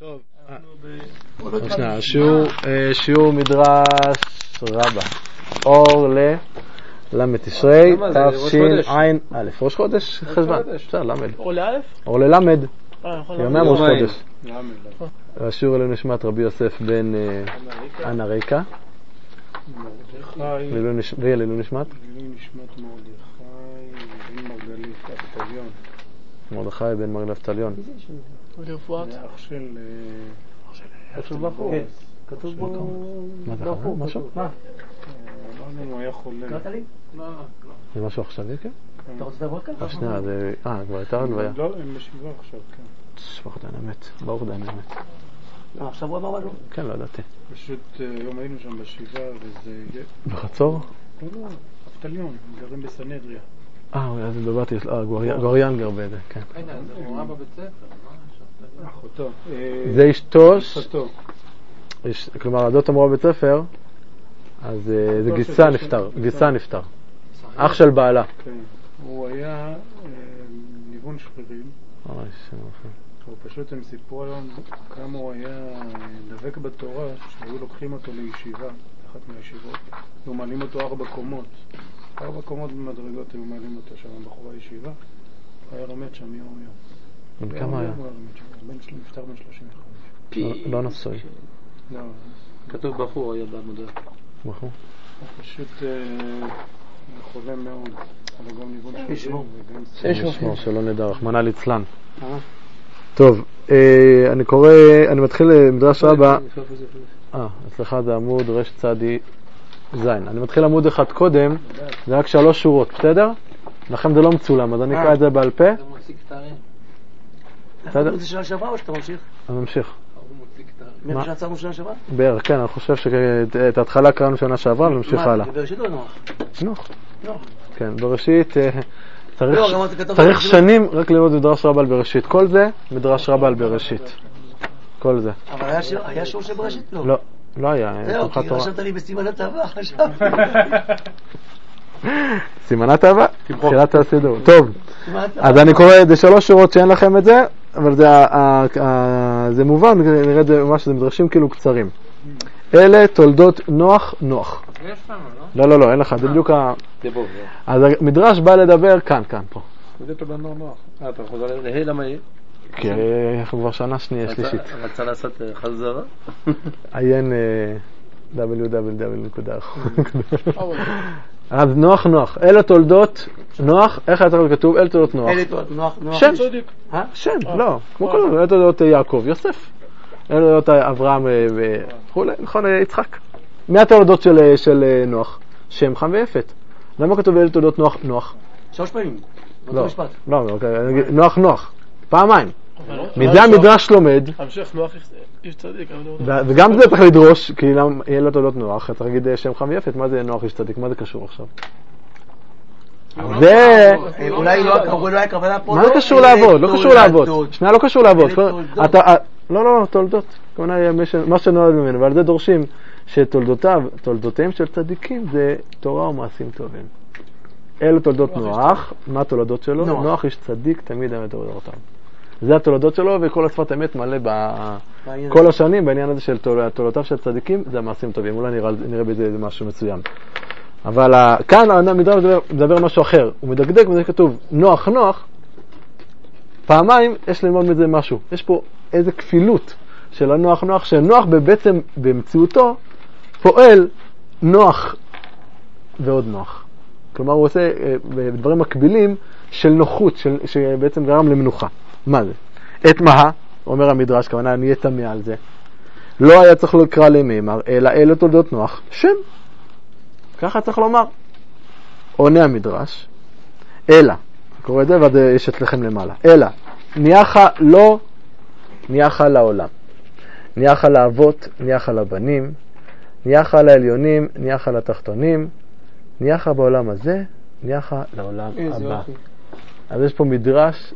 טוב, שיעור מדרש רבה, אור למד תשרי, תשע"א, ראש חודש חשוון, בסדר, למד. אור ללמד, יומם ראש חודש. השיעור אלינו נשמת רבי יוסף בן אנה ריקה, ואלינו נשמת? נשמת מרדכי בן מרגלף תליון. זה אח של בחור. כתוב בו... מה זה חבר? משהו? לא יודע אם הוא היה חולה. קראת לי? לא. זה משהו עכשווי, כן? אתה רוצה לעבוד כאן? שנייה, זה... כבר הייתה הלוויה. לא, הם בשבעה עכשיו, כן. ברוך דיין אמת. ברוך דיין אמת. עכשיו הוא אמר משהו? כן, לא ידעתי. פשוט היום היינו שם בשבעה וזה... בחצור? לא, אבטליון, גרים בסנהדריה. אז מדברתי, גוריין גר בזה, כן. רגע, זה מורה בבית ספר, אחותו. זה אשתוש, כלומר, עדות המורה בבית ספר, אז זה גיסה נפטר. אח של בעלה. כן, הוא היה ניוון שרירים. הוא פשוט, הם סיפרו היום כמה הוא היה דבק בתורה, שהיו לוקחים אותו לישיבה, אחת מהישיבות, והוא מעלים אותו 4 קומות. 4 קומות במדרגות היו מעלים אותו שם, בחורה ישיבה. הוא היה לומד שם יום. בן כמה היה? נפטר בן 35. לא נפסוי. לא. כתוב בחור היה בעמודה. בחור? הוא פשוט חולה מאוד. אבל גם ניוון שרירים. ששמור, שלא נדע, רחמנא ליצלן. טוב, אני מתחיל מדרש רבה. אצלך זה עמוד רש צדי זין. אני מתחיל עמוד אחד קודם, זה רק 3 שורות, בסדר? לכם זה לא מצולם, אז אני אקרא את זה בעל פה. אתה מוציא כתרים? בסדר? זה שנה שעברה או שאתה ממשיך? אני ממשיך. הוא מוציא כתרים. מאיפה שעצרנו שנה שעברה? בערך, כן, אני חושב שאת ההתחלה קראנו שנה שעברה ונמשיך הלאה. מה, בראשית או נוח? נוח. כן, בראשית צריך שנים רק ללמוד מדרש רבה על בראשית. כל זה מדרש רבה על בראשית. כל זה. אבל היה שיעור של בראשית? לא. לא היה. זהו, כי חשבת לי בסימנת אהבה, חשבתי. סימנת אהבה? תחילת הסידור. טוב, אז אני קורא את זה 3 שורות שאין לכם את זה, אבל זה מובן, נראה את זה ממש, זה מדרשים כאילו קצרים. אלה תולדות נוח. יש לנו, לא? לא, אין לך, זה בדיוק אז המדרש בא לדבר כאן, פה. זה תולדות נוח. אתה חוזר להי למה היא? כי אנחנו כבר שנה שלישית. רצה לעשות חזרה? עיין www. אז נוח. אלה תולדות נוח, איך היה צריך לכתוב? אלה תולדות נוח. אלה תולדות נוח. שם. שם, לא. כמו כל אלה תולדות יעקב, יוסף. אלה תולדות אברהם וכולי, נכון, יצחק. מי התולדות של נוח? שם, חם ויפת. למה כתוב אלה תולדות נוח? 3 פעמים. לא, נוח. פעמיים. מזה המדרש לומד. המשך נוח איש צדיק. וגם זה צריך לדרוש, כי יהיה לו תולדות נוח, אתה תגיד שם חם ויפת, מה זה נוח איש צדיק? מה זה קשור עכשיו? זה... אולי לא היה כוונה פה... מה זה קשור לעבוד? לא קשור לעבוד. שנייה, לא קשור לעבוד. לא, תולדות. מה שנולד ממנו, ועל זה דורשים שתולדותיהם של צדיקים זה תורה ומעשים טובים. אלו תולדות נוח. מה התולדות שלו? נוח איש צדיק, תמיד אמת תולדותיו. זה התולדות שלו, וכל השפת אמת מלא כל השנים בעניין הזה של תולדותיו של צדיקים, זה המעשים טובים. אולי נראה בזה משהו מצוין. אבל כאן המדרש מדבר משהו אחר. הוא מדקדק, וזה כתוב נוח. פעמיים יש ללמוד מזה משהו. יש פה איזה כפילות של הנוח, שנוח בעצם במציאותו פועל נוח ועוד נוח. כלומר הוא עושה דברים מקבילים של נוחות, שבעצם גרם למנוחה. מה זה? את מה? אומר המדרש, כוונה אני אתמא על זה. לא היה צריך לקרוא למימר, אלא אלה תולדות נוח, שם. ככה צריך לומר. עונה המדרש, אלא, קורא את זה ועד יש אצלכם למעלה, אלא, ניח לעולם, ניח לאבות, ניח לבנים, ניח לעליונים, ניח לתחתונים, ניח בעולם הזה, ניח לעולם הבא. אז יש פה מדרש,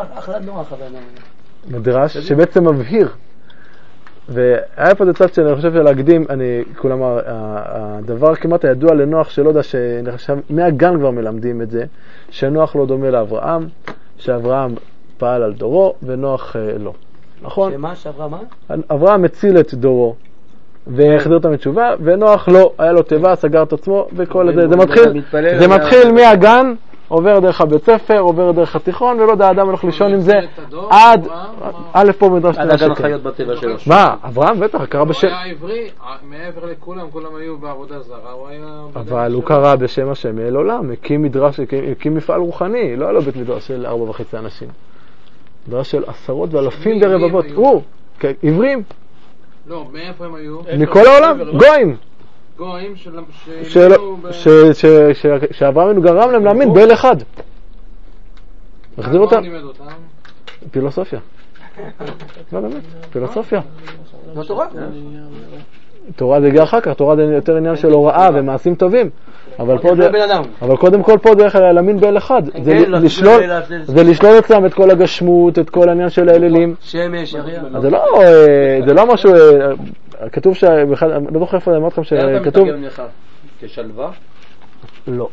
מדרש שבעצם מבהיר, והיה פה צד שאני חושב שלהקדים, כלומר, הדבר כמעט הידוע לנוח שלא יודע, מהגן כבר מלמדים את זה, שנוח לא דומה לאברהם, שאברהם פעל על דורו ונוח לא. נכון? שמה? שאברהם מה? אברהם מציל את דורו, והחזיר אותם בתשובה, ונוח לא, היה לו טבע, סגר את עצמו, וכל זה, זה מתחיל מהגן, עובר דרך הבית ספר, עובר דרך התיכון, ולא יודע, האדם הולך לישון עם זה, עד, א' פה מדרש עד הגן החיות בטבע שלו. מה, אברהם בטח, קרא בשם, הוא היה עברי, מעבר לכולם, כולם היו בעבודה זרה, הוא היה... אבל הוא קרא בשם השם אל עולם, הקים מדרש, הקים מפעל רוחני, לא היה לו בית מדרש של 4.5 אנשים, מדרש של עשרות ואלפים ורבבות, הוא, עברים, לא, מאיפה הם היו? מכל העולם, גויים, גויים שאברהם גרם להם להאמין באל אחד. מחזיר אותם. מה לימד אותם? פילוסופיה. לא באמת, פילוסופיה. זו תורה? תורה זה הגיע אחר כך, תורה זה יותר עניין של הוראה ומעשים טובים. אבל קודם כל פה דרך להאמין באל אחד. זה לשלול אצלם את כל הגשמות, את כל העניין של האלילים. שמש, ירח. אז זה לא משהו, כתוב שבכלל, אני לא זוכר איפה אני אמרת לכם שכתוב... אתה מתרגם לך כשלווה? לא.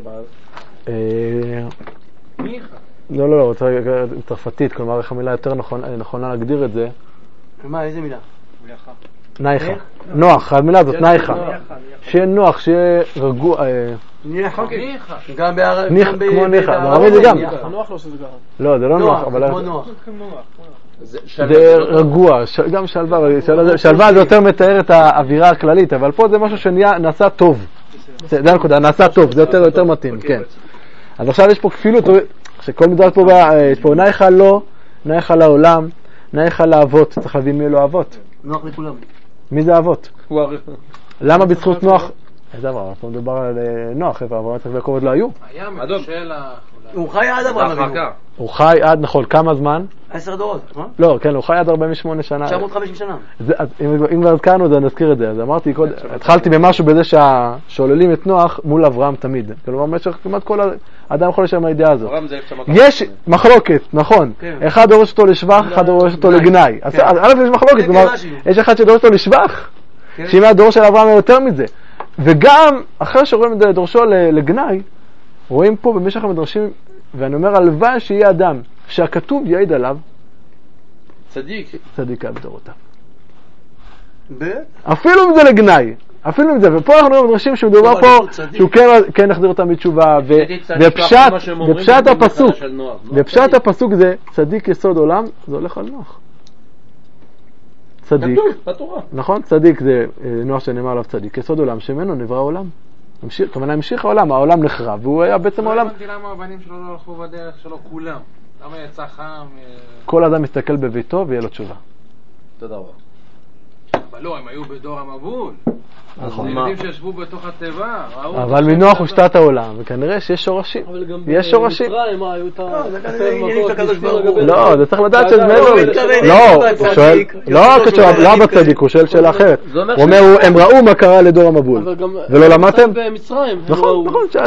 מיכה. לא, צרפתית, כלומר איך המילה יותר נכונה להגדיר את זה. מה, איזה מילה? נייחה. נוח, המילה הזאת, נייחה. שיהיה נוח, שיהיה רגוע. ניחה. גם כמו ניחה, בערבית זה גם. נוח לו שזה גרם. לא, זה לא נוח, אבל... כמו נוח. זה רגוע, גם שלווה. שלווה זה יותר מתאר את האווירה הכללית, אבל פה זה משהו שנעשה טוב. זה הנקודה, נעשה טוב, זה יותר מתאים, כן. אז עכשיו יש פה כפילות, שכל מדרש פה, יש פה נייחה לא, נייחה לעולם, נייחה לאבות, צריך להבין מי אלו אבות. נוח לכולם. מי זה אבות? למה בזכות נוח? איזה אברהם, פה מדובר על נוח, איפה אברהם צריך לקוות לא היו? היה מתושלח. הוא חי עד אברהם אבינו. הוא חי עד, נכון, כמה זמן? 10 דורות, מה? לא, כן, הוא חי עד 48 שנה. 950 שנה. אם כבר הזכרנו את זה, נזכיר את זה. אז אמרתי, התחלתי במשהו בזה ששוללים את נוח מול אברהם תמיד. כלומר, במשך כמעט כל אדם יכול לשם הידיעה הזאת. יש מחלוקת, נכון. אחד דורש אותו לשבח, אחד דורש אותו לגנאי. אז א' יש מחלוקת, כלומר, יש אחד שדורש אותו לשבח, שאם הדור של אברהם היה יותר מזה. וגם, אחרי שרואים את דורשו לגנאי, רואים פה במשך המדרשים, ואני אומר, הלוואי שיהיה אדם שהכתוב יעיד עליו, צדיק היה בדורותיו. אפילו אם זה לגנאי, אפילו אם זה, ופה אנחנו רואים מדרשים שמדובר פה, שהוא כן יחזיר אותם בתשובה, ופשט הפסוק זה, צדיק יסוד עולם, זה הולך על נוח. צדיק, נכון? צדיק זה נוח שנאמר עליו צדיק, יסוד עולם, שמנו נברא עולם. כמובן המשיך העולם, העולם נחרב, והוא היה בעצם העולם. לא הבנתי למה הבנים שלו לא הלכו בדרך שלו כולם. למה יצא חם? כל אדם מסתכל בביתו ויהיה לו תשובה. תודה רבה. אבל לא, הם היו בדור המבול. נכון. ילדים שישבו בתוך התיבה. אבל מנוח הוא שתת העולם, וכנראה שיש שורשים. יש שורשים. לא, זה צריך לדעת שזה מעבר. לא בצדיק, הוא שואל שאלה אחרת. הוא אומר, הם ראו מה קרה לדור המבול. ולא למדתם? נכון,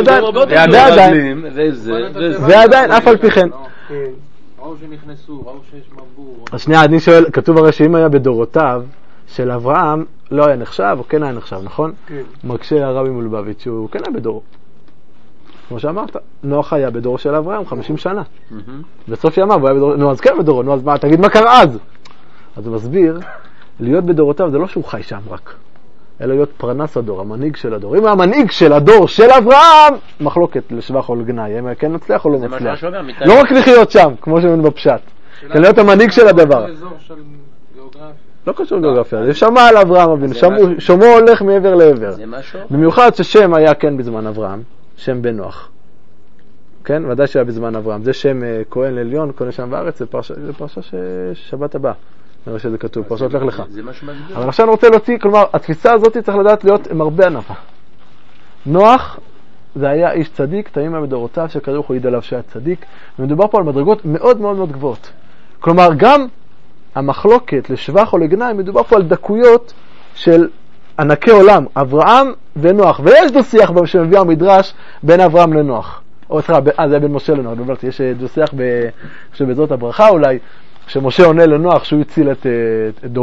זה עדיין, אף על פי כן. ראו שנכנסו, ראו שיש מבול. אז שנייה, אני שואל, כתוב הרי שאם היה בדורותיו של אברהם, לא היה נחשב, או כן היה נחשב, נכון? כן. מקשה הרבי מולבביץ' שהוא כן היה בדורו. כמו שאמרת, נוח היה בדורו של אברהם 50 שנה. בסוף ימיו הוא היה בדורו, נו אז כן בדורו, נו אז מה, תגיד מה קרה אז? אז הוא מסביר, להיות בדורותיו זה לא שהוא חי שם רק, אלא להיות פרנס הדור, המנהיג של הדור. אם המנהיג של הדור של אברהם, מחלוקת לשבח או לגנאי, אם כן מצליח או לא מצליח. לא רק לחיות שם, כמו שאומרים בפשט, אלא להיות המנהיג של הדבר. לא קשור לגיאוגרפיה, זה שמע על אברהם אבינו, שמו הולך מעבר לעבר. במיוחד ששם היה כן בזמן אברהם, שם בן נוח. כן, ודאי שהיה בזמן אברהם. זה שם כהן עליון, כהן שם בארץ, זה פרשה שבת הבא. נראה שזה כתוב, פרשת לך לך. אבל עכשיו אני רוצה להוציא, כלומר, התפיסה הזאת צריך לדעת להיות עם הרבה ענפה. נוח זה היה איש צדיק, תמים בדורותיו, שכדור הוא העיד עליו שהיה צדיק, ומדובר פה על מדרגות מאוד מאוד מאוד גבוהות. כלומר, גם המחלוקת לשבח או לגנאי, מדובר פה על דקויות של ענקי עולם, אברהם ונוח, ויש דו שיח שמביא המדרש בין אברהם לנוח, או סליחה, זה היה בין משה לנוח, יש דו שיח בזאת הברכה אולי, שמשה עונה לנוח שהוא הציל את דורו,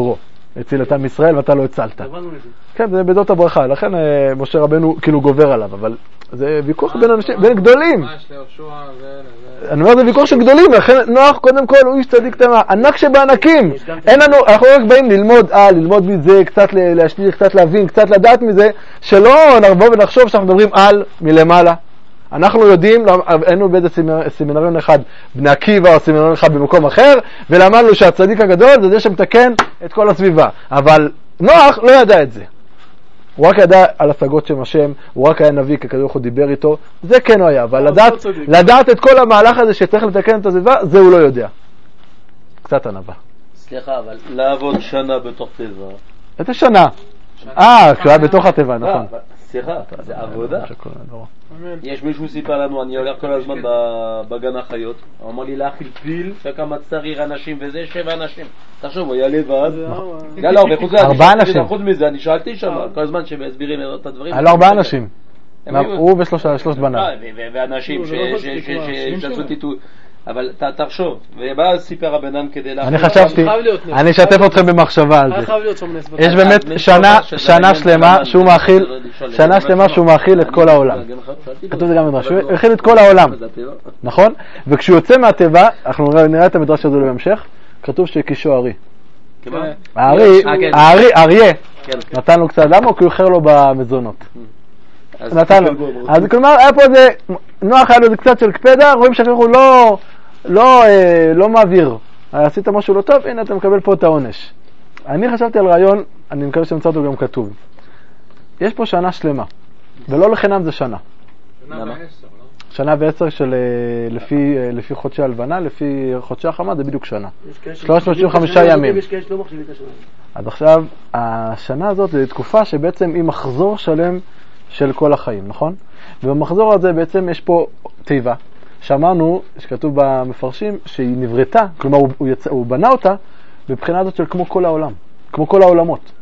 הציל את עם ישראל ואתה לא הצלת. כן, זה בדות הברכה, לכן משה רבנו כאילו גובר עליו, אבל זה ויכוח בין גדולים. אני אומר, זה ויכוח של גדולים, לכן נוח קודם כל הוא איש צדיק תמה, ענק שבענקים. אנחנו רק באים ללמוד מזה, קצת להשליך, קצת להבין, קצת לדעת מזה, שלא נבוא ונחשוב שאנחנו מדברים על מלמעלה. אנחנו יודעים, היינו באיזה סמינריון אחד בני עקיבא או סמינריון אחד במקום אחר, ולמדנו שהצדיק הגדול זה זה שמתקן את כל הסביבה. אבל נוח לא ידע את זה. הוא רק ידע על השגות שם השם, הוא רק היה נביא, ככזה הוא דיבר איתו, זה כן הוא היה, אבל לדעת את כל המהלך הזה שצריך לתקן את הסביבה, זה הוא לא יודע. קצת ענווה. סליחה, אבל לעבוד שנה בתוך טבע. איזה שנה? כשהוא היה בתוך הטבע, נכון. סליחה, זה עבודה. יש מישהו סיפר לנו, אני הולך כל הזמן בגן החיות, הוא אמר לי להאכיל פיל, שכמה צריך אנשים וזה 7 אנשים. תחשוב, הוא היה לבד. לא, וחוץ 4 אנשים. חוץ מזה, אני שאלתי שם, כל הזמן שמסבירים את הדברים. היה לו 4 אנשים. הוא ושלושת בניו. ואנשים ששתו טיטו. אבל תחשוב, ובא סיפר הבנן כדי אני חשבתי, אני אשתף אתכם במחשבה על זה. יש באמת שנה שלמה שהוא מאכיל את כל העולם. כתוב זה גם מדרש, הוא מאכיל את כל העולם, נכון? וכשהוא יוצא מהטבע, אנחנו נראה את המדרש הזה בהמשך, כתוב שקישו ארי. אריה נתן לו קצת, למה? כי הוא איחר לו במזונות. נתן לו. אז כלומר, היה פה איזה, נוח היה לו איזה קצת של קפדה, רואים שאנחנו לא מעביר. עשית משהו לא טוב, הנה אתה מקבל פה את העונש. אני חשבתי על רעיון, אני מקווה שנמצא אותו גם כתוב. יש פה שנה שלמה, ולא לחינם זה שנה. שנה ו10 של לפי חודשי הלבנה, לפי חודשי החמה זה בדיוק שנה. 365 ימים. אז עכשיו, השנה הזאת זה תקופה שבעצם היא מחזור שלם של כל החיים, נכון? ובמחזור הזה בעצם יש פה תיבה. שאמרנו, שכתוב במפרשים, שהיא נבראתה, כלומר הוא בנה אותה בבחינה הזאת של כמו כל העולם, כמו כל העולמות.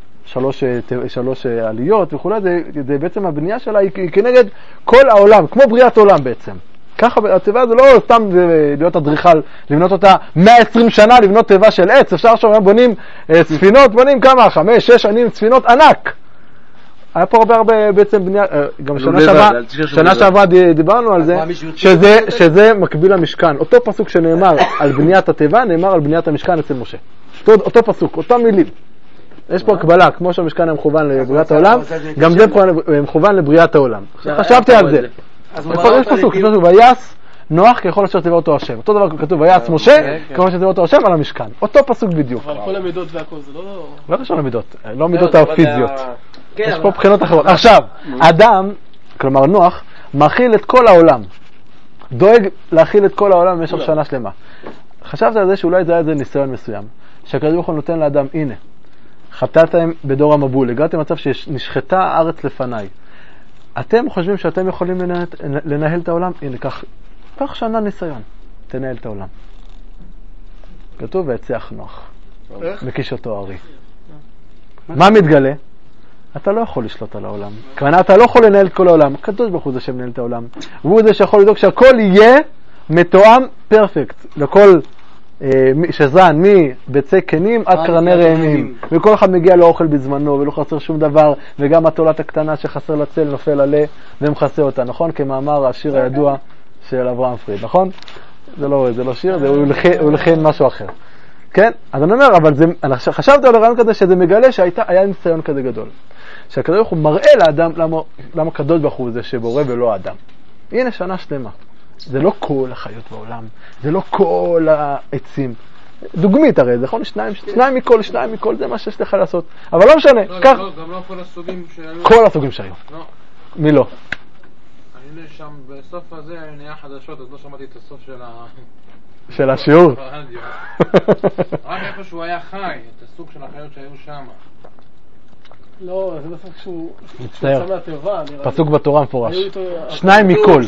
3 עליות וכו', זה בעצם הבנייה שלה היא כנגד כל העולם, כמו בריאת עולם בעצם. ככה התיבה זה לא סתם להיות אדריכל, לבנות אותה 120 שנה, לבנות תיבה של עץ, אפשר עכשיו בונים ספינות, בונים כמה, 5, 6 שנים ספינות ענק. היה פה הרבה בעצם בנייה, גם שנה שעברה דיברנו על זה, שזה מקביל למשכן. אותו פסוק שנאמר על בניית התיבה, נאמר על בניית המשכן אצל משה. אותו פסוק, אותם מילים. יש פה הקבלה, כמו שהמשכן היה מכוון לבריאת העולם, גם זה מכוון לבריאת העולם. חשבתי על זה. יש פסוק, ויעש נוח ככל אשר ציווה אותו השם. אותו דבר כתוב, ויעש משה ככל אשר ציווה אותו השם על המשכן. אותו פסוק בדיוק. אבל כל המידות והכל זה לא קשור למידות, לא מידות הפיזיות. יש פה בחינות אחרות. עכשיו, אדם, כלומר נוח, מאכיל את כל העולם. דואג להכיל את כל העולם במשך שנה שלמה. חשבתי על זה שאולי זה היה איזה ניסיון מסוים. שהקדוש ברוך הוא נותן לאדם, הנה, חטאתם בדור המבול, הגעתם למצב שנשחטה הארץ לפניי. אתם חושבים שאתם יכולים לנהל את העולם? הנה, קח שנה ניסיון, תנהל את העולם. כתוב ויצח נוח. מקיש אותו ארי. מה מתגלה? אתה לא יכול לשלוט על העולם. כוונה, אתה לא יכול לנהל את כל העולם. הקדוש ברוך הוא זה שמנהל את העולם. והוא זה שיכול לדאוג שהכל יהיה מתואם פרפקט. לכל שזן, מביצי כנים עד קרני רעמים. וכל אחד מגיע לאוכל בזמנו, ולא חסר שום דבר, וגם התולת הקטנה שחסר לצל נופל עליה, ומחסה אותה, נכון? כמאמר השיר הידוע של אברהם פריד, נכון? זה לא שיר, הוא לחין משהו אחר. כן? אז אני אומר, אבל חשבתי על הרעיון כזה שזה מגלה שהיה ניסיון כזה גדול. שהקדוש ברוך הוא מראה לאדם למה הקדוש ברוך הוא זה שבורא ולא האדם. הנה שנה שלמה. זה לא כל החיות בעולם, זה לא כל העצים. דוגמית הרי, זה יכול שניים מכל, זה מה שיש לך לעשות. אבל לא משנה, כך. גם לא כל הסוגים שהיו. כל הסוגים שהיו. לא. מי לא? אני שם בסוף הזה נהיה חדשות, אז לא שמעתי את הסוף של השיעור. רק איפה שהוא היה חי, את הסוג של החיות שהיו שם. לא, זה בסוף שהוא מצטער. מהטבע. פסוק בתורה מפורש. שניים מכל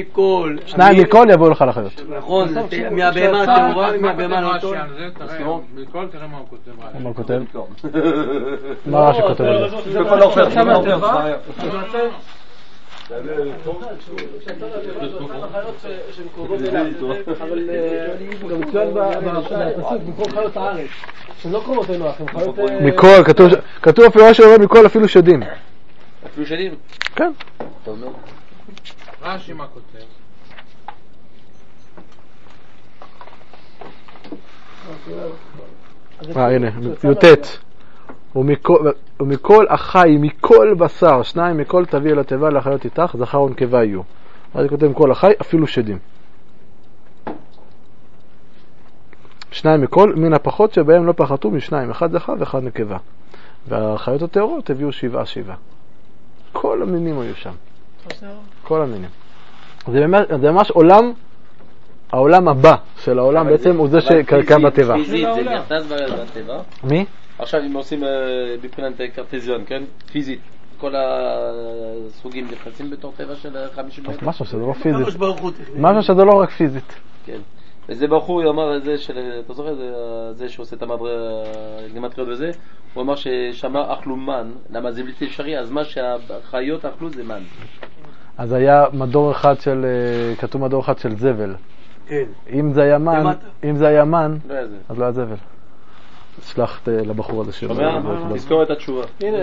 יבואו לך לחיות. נכון, מהבהמה הטהורה ומהבהמה לא טוב. מכל תראה מה הוא כותב. מה הוא כותב? מה רש"י כותב על זה? כשאתה חיות שהן קרובות אליו, אבל גם מצוין בפסוק, במקום חיות הארץ, שהן לא קרובות לנוח, הן חיות... מכל, כתוב אפילו שאומר מכל אפילו שדים. אפילו שדים? כן. טוב מאוד. רש"י מה כותב? הנה, י"ט. ומכל החי, מכל בשר, 2 מכל תביא אל התיבה לחיות איתך, זכר ונקבה יהיו. אז כותב מכל החי, אפילו שדים. 2 מכל, מן הפחות שבהם לא פחתו מ2, 1 זכר ו1 נקבה. והחיות הטהורות הביאו 7. כל המינים היו שם. כל המינים. זה ממש העולם הבא של העולם בעצם הוא זה שקם בטבע. פיזית זה נכנס בטבע? מי? עכשיו אם עושים מבחינת קרטזיון, כן? פיזית. כל הסוגים נכנסים בתור טבע של 50 מטר? משהו שזה לא פיזית. משהו שזה לא רק פיזית. כן. וזה בחור אמר את זה אתה זוכר זה שעושה את הגימטריות וזה, הוא אמר ששמה אכלו מן, למה זה בלתי אפשרי, אז מה שהחיות אכלו זה מן. אז היה מדור אחד כתוב מדור אחד של זבל. כן. אם זה היה מן, אז לא היה זבל. שלח לבחור הזה שלו. תזכור את התשובה. הנה,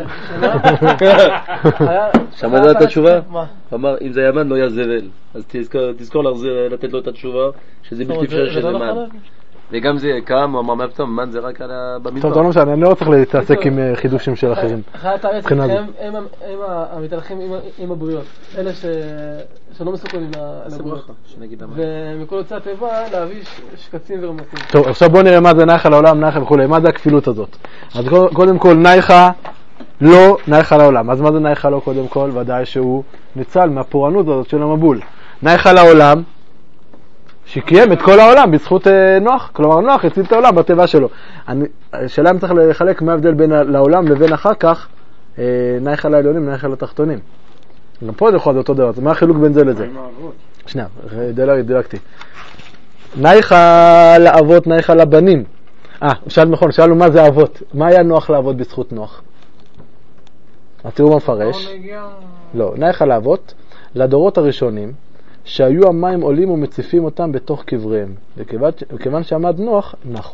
שמעת את התשובה? הוא אמר, אם זה היה מן לא היה זבל. אז תזכור לתת לו את התשובה, שזה בלתי אפשרי שזה מן. וגם זה קם, הוא אמר מה פתאום, מן זה רק במדבר. טוב, לא משנה, אני לא צריך להתעסק עם חידושים של אחרים. חיית הארץ הם המתהלכים עם הבריות, אלה שלא מסוכנים לבריאות. ומכל יוצאי הטבע להביא שקצים ורמסים. טוב, עכשיו בוא נראה מה זה נייחה לעולם, נייחה וכולי, מה זה הכפילות הזאת. אז קודם כל נייחה לא, נייחה לעולם. אז מה זה נייחה לא קודם כל? ודאי שהוא ניצל מהפורענות הזאת של המבול. נייחה לעולם שקיים את כל העולם בזכות נוח, כלומר נוח הציל את העולם בטבע שלו. השאלה אם צריך לחלק מה ההבדל בין לעולם לבין אחר כך נייחה לעליונים, נייחה לתחתונים. גם פה זה יכול להיות אותו דבר, מה החילוק בין זה לזה? שנייה, דילגתי. נייחה לאבות, נייחה לבנים. שאלנו מה זה אבות, מה היה נוח לעבוד בזכות נוח? התיאור מפרש. לא, נייחה לאבות, לדורות הראשונים, שהיו המים עולים ומציפים אותם בתוך קבריהם, וכיוון שעמד נוח, נחו.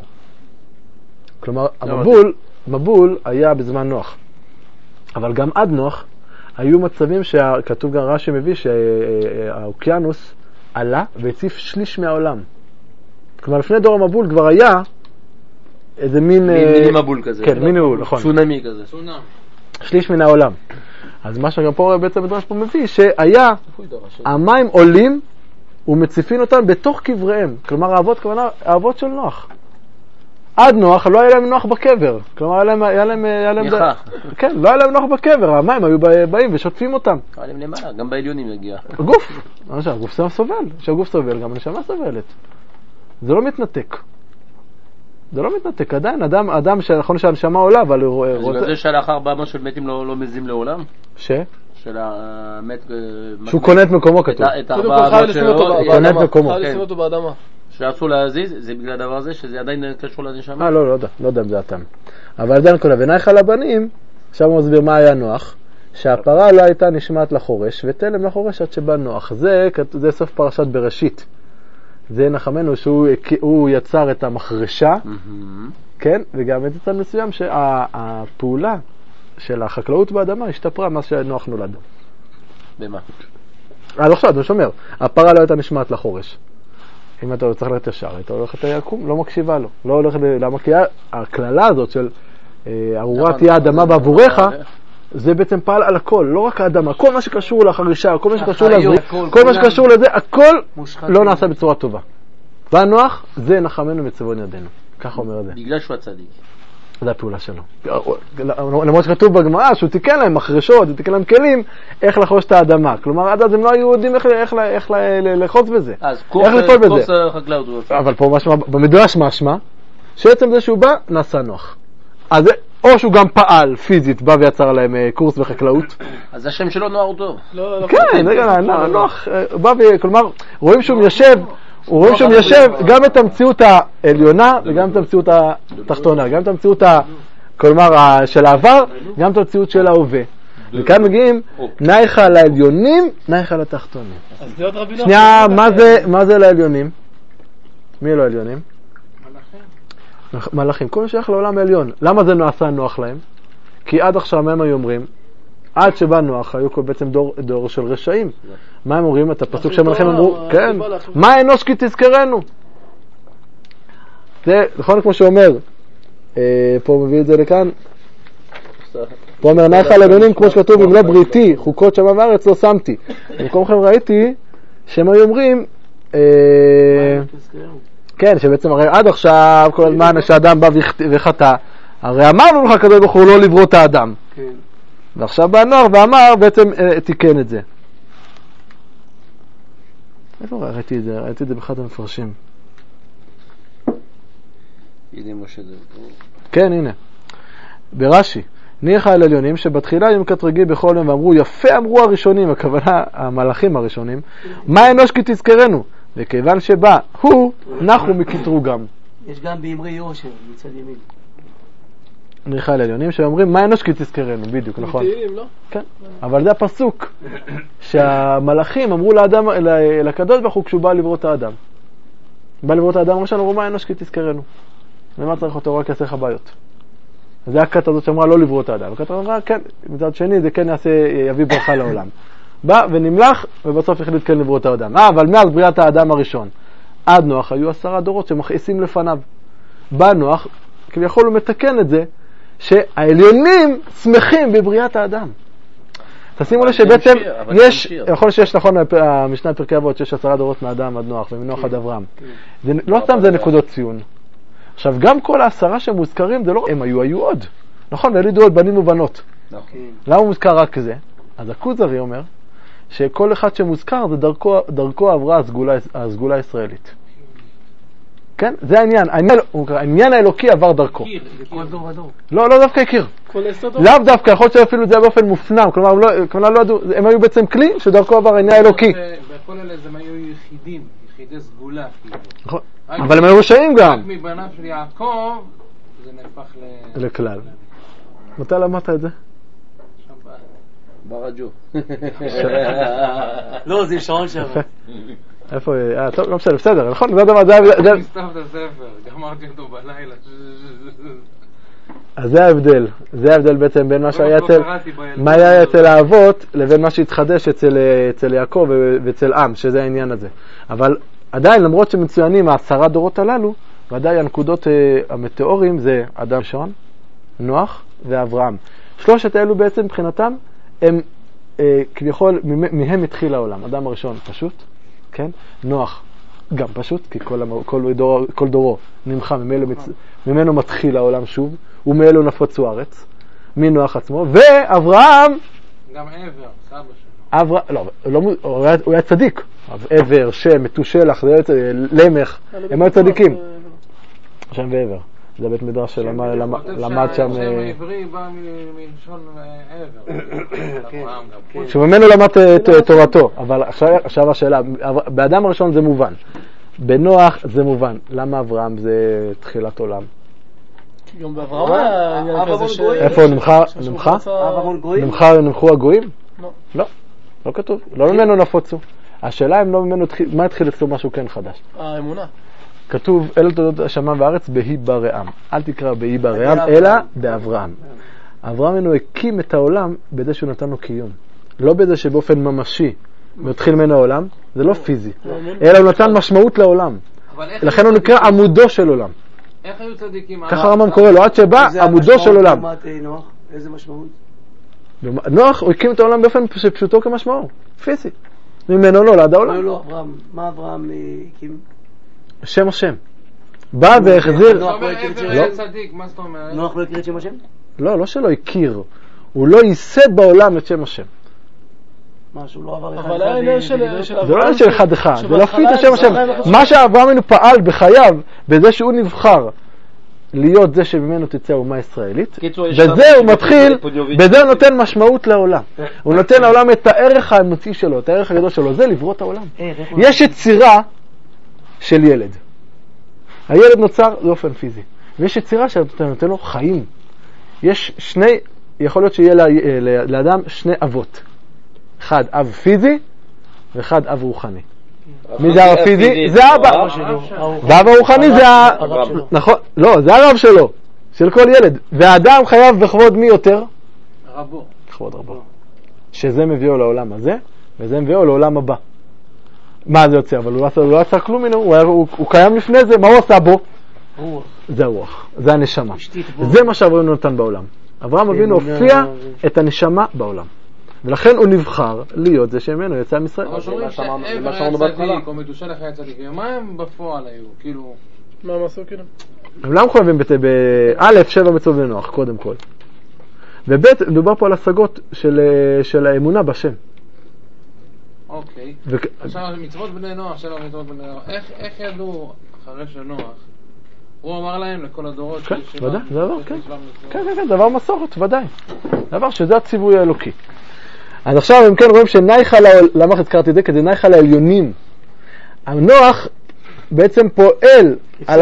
כלומר, המבול היה בזמן נוח. אבל גם עד נוח, היו מצבים שכתוב גם רש"י מביא שהאוקיינוס עלה והציף שליש מהעולם. כלומר, לפני דור המבול כבר היה איזה מיני מבול כזה. כן, מיני מבול, נכון. צונמי כזה. שליש מן העולם. אז מה שגם פה בעצם מדרש פה מביא, שהיה המים עולים ומציפים אותם בתוך קבריהם. כלומר, האבות של נוח. עד נוח לא היה להם נוח בקבר. כלומר, היה להם כן, לא היה להם נוח בקבר. המים היו באים ושוטפים אותם. היה להם למעלה, גם בעליונים יגיע. הגוף. הגוף סובל. כשהגוף סובל, גם הנשמה סובלת. זה לא מתנתק. זה לא מתנתק, עדיין, אדם שנכון שהנשמה עולה, אבל הוא רוצה... אז בגלל זה שלאחר 400 של מתים לא מזים לעולם? של המת... שהוא קונה את מקומו כתוב. את 400 שלו... קונה את מקומו. חייב לשים אותו באדמה. שאסור להזיז, זה בגלל הדבר הזה, שזה עדיין קשור לנשמה? לא יודע אם זה הטעם. אבל עדיין קונה, ונייחה לבנים, עכשיו הוא מסביר מה היה נוח, שהפרה לא הייתה נשמעת לחורש, ותלם לחורש עד שבא נוח. זה סוף פרשת בראשית. זה נחמנו שהוא יצר את המחרשה, כן? וגם את הצד מסוים שהפעולה של החקלאות באדמה השתפרה מה שנוח נולד. במה? לא עכשיו, אתה שומר. הפרה לא הייתה נשמעת לחורש. אם אתה צריך ללכת ישר, אתה הולכת ליקום, לא מקשיבה לו. לא הולכת למה? כי הכללה הזאת של ארורה תהיה האדמה בעבורך, זה בעצם פעל על הכל, לא רק האדמה. כל מה שקשור לחרישה, כל מה שקשור לזה, כל מה שקשור לזה, הכל לא נעשה בצורה טובה. והנוח, זה נחמנו מצבון ידינו. ככה אומר את זה. בגלל שהוא הצדיק. זה הפעולה שלו. למרות שכתוב בגמרא שהוא תיקן להם מחרשות, תיקן להם כלים, איך לחוש את האדמה. כלומר, עד אז הם לא היו יודעים איך לחוץ בזה. איך לפעול בזה. אבל פה במדרש משמע, שעצם זה שהוא בא, נעשה נוח. אז או שהוא גם פעל פיזית, בא ויצר להם קורס בחקלאות. אז השם שלו נוח טוב. כן, נוח. כלומר, רואים שהוא יושב גם את המציאות העליונה וגם את המציאות התחתונה, גם את המציאות כלומר של העבר, גם את המציאות של ההווה. וכאן מגיעים נייך לעליונים, נייך לתחתונים. שנייה, מה זה לעליונים? מי אלו העליונים? מלאכים. כל מי שייך לעולם העליון. למה זה נעשה נוח להם? כי עד עכשיו הם היו אומרים, עד שבא נוח, היו בעצם דור של רשעים. מה הם אומרים? את הפסוק שהמלאכים אמרו, כן, מה אנוש כי תזכרנו? זה נכון כמו שאומר, פה מביא את זה לכאן, פה אומר, נייך לעליונים כמו שכתוב, אם לא בריתי, חוקות שמה וארץ לא שמתי. במקומכם ראיתי שהם היו אומרים, כן, שבעצם הרי עד עכשיו כל הזמן שהאדם בא וחטא, הרי אמרנו לך כדי בחור לא לברוא את האדם. ועכשיו בא נוח ואמר, בעצם תיקן את זה. איפה ראיתי את זה? ראיתי את זה באחד המפרשים. כן, הנה. ברש"י. ניחא על עליונים שבתחילה היו מקטרגי בכל יום ואמרו, יפה אמרו הראשונים, הכוונה המלאכים הראשונים, מה אנוש כי תזכרנו? וכיוון שבא הוא, נחו מקטרו גם. יש גם באמרי יושר, מצד ימין. ניחא על עליונים שאומרים, מה אנוש כי תזכרנו? בדיוק, נכון. כן, אבל זה הפסוק שהמלאכים אמרו לקדוש ברוך הוא כשהוא בא לברוא את האדם. בא לברוא את האדם ראשון, אמרו, מה אנוש כי תזכרנו? ומה צריך אותו? רק יעשה לך בעיות. זה הקטע הזאת שאמרה לא לברוא את האדם. הקטע אמרה, כן, מצד שני זה כן יביא ברכה לעולם. בא ונמלך, ובסוף החליט כן לברוא את האדם. אבל מאז בריאת האדם הראשון, עד נוח היו 10 דורות שמכעיסים לפניו. בא נוח, כביכול הוא מתקן את זה, שהעליונים שמחים בבריאת האדם. תשימו לי שבעצם יש, יכול שיש נכון המשנה פרקי אבות, שיש 10 דורות מאדם עד נוח, ומנוח עד אברהם. לא סתם זה נקודות ציון. עכשיו, גם כל 10 שמוזכרים, זה לא הם היו עוד. נכון, ולידו עוד בנים ובנות. למה הוא מוזכר רק זה? אז הכוזרי אומר, שכל אחד שמוזכר, זה דרכו עברה הסגולה הישראלית. כן? זה העניין. העניין האלוקי עבר דרכו. לא דווקא הכיר. לאו דווקא, יכול להיות שאפילו זה היה באופן מופנם. כלומר, לא ידעו, הם היו בעצם כלי שדרכו עבר העניין האלוקי. בכל אלה הם היו יחידי סגולה. נכון. אבל הם היו רשעים גם. רק מבניו של יעקב, זה נהפך לכלל. מתי למדת את זה? ברג'ו. לא, זה שעון שווה. איפה? טוב, לא משנה, בסדר, נכון? זה הדבר, זה... אני מסתף את הספר, גמרתי אותו בלילה. אז זה ההבדל. זה ההבדל בעצם בין מה היה אצל האבות לבין מה שהתחדש אצל יעקב ואצל עם, שזה העניין הזה. אבל עדיין, למרות שמצוינים 10 דורות הללו, ודאי הנקודות המטאורים זה אדם ראשון, נוח ואברהם. 3 האלו בעצם מבחינתם הם כביכול מהם התחיל העולם. אדם הראשון פשוט, כן? נוח גם פשוט, כי כל דורו נמחה, ממנו מתחיל העולם שוב, ומאלו נפוצו ארץ, מנוח עצמו, ואברהם גם עבר, סבא שלו. לא, הוא היה צדיק. עבר, שם, מתושלח, למח, הם היו צדיקים. שם ועבר. זה בית מדרש שלמד שם... השם העברי בא מלשון עבר. שממנו למד תורתו. אבל עכשיו השאלה, באדם הראשון זה מובן. בנוח זה מובן. למה אברהם זה תחילת עולם? גם באברהם איפה נמחו הגויים? לא. לא כתוב. לא ממנו נפוצו. השאלה אם לא ממנו, מה התחיל אצלו משהו כן חדש? האמונה. כתוב, אלה תולדות השמיים והארץ בהי ברעם. אל תקרא בהי ברעם, אלא באברהם. אברהם ממנו הקים את העולם בזה שהוא נתן לו קיום. לא בזה שבאופן ממשי מתחיל ממנו העולם, זה לא פיזי. אלא הוא נתן משמעות לעולם. לכן הוא נקרא עמודו של עולם. איך היו צדיקים? ככה הרמב"ם קורא לו, עד שבא עמודו של עולם. איזה משמעות? נוח הוא הקים את העולם באופן שפשוטו כמשמעו, פיזי. ממנו לא, לעד העולם. לא, אברהם. מה אברהם הקים? שם השם. בא והחזיר... נוח לא הכיר את צדיק, מה זאת אומרת? נוח לא הכיר את שם השם? לא שלא הכיר. הוא לא ייסד בעולם את שם השם. משהו לא עבר אחד. אבל העניין של זה לא העניין של אחד. זה לא פיד את שם השם. מה שאברהם פעל בחייו, בזה שהוא נבחר להיות זה שממנו תצא האומה ישראלית, בזה הוא מתחיל, בזה הוא נותן משמעות לעולם. הוא נותן לעולם את הערך האמיתי שלו, את הערך הגדול שלו, זה לברוא את העולם. יש יצירה של ילד. הילד נוצר באופן פיזי. ויש יצירה שאתה נותן לו חיים. יש יכול להיות שיהיה לאדם שני אבות. אחד אב פיזי, ואחד אב רוחני. מי זה אב פיזי? זה אבא. ואב הרוחני זה נכון, לא, זה הרב שלו, של כל ילד. והאדם חייב בכבוד מי יותר? רבו. בכבוד רבו. שזה מביאו לעולם הזה, וזה מביאו לעולם הבא. מה זה יוצא? אבל הוא לא עשה כלום ממנו, הוא קיים לפני זה, מה הוא עשה בו? רוח. זה הרוח, זה הנשמה. זה מה שאברהם נתן בעולם. אברהם אבינו הופיע את הנשמה בעולם. ולכן הוא נבחר להיות זה שממנו יצא מישראל. אבל שאומרים שעבר היה צדיק או מדושן היה צדיק, ומה הם בפועל היו? כאילו... מה הם עשו כאילו? הם לא מחויבים באלף 7 מצוות בני נוח, קודם כל. ובית, מדובר פה על השגות של האמונה בשם. אוקיי. עכשיו מצוות בני נוח, 7 מצוות בני נוח, איך ידעו אחרי שנוח? הוא אמר להם לכל הדורות כן, ודאי, זה דבר, כן. כן, דבר מסורת, ודאי. דבר שזה הציווי האלוקי. אז עכשיו הם כן רואים שנייחל, למה הזכרתי את זה? כי זה נייחל העליונים. הנוח בעצם פועל על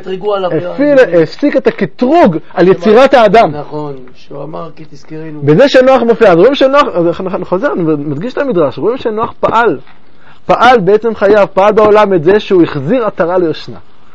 הפסיק את הקטרוג על יצירת האדם. נכון, שהוא אמר כי תזכרנו. בזה שנוח מופיע, אז רואים שנוח, אני חוזר, אני מדגיש את המדרש, רואים שנוח פעל בעצם חייו, פעל בעולם את זה שהוא החזיר עטרה ליושנה.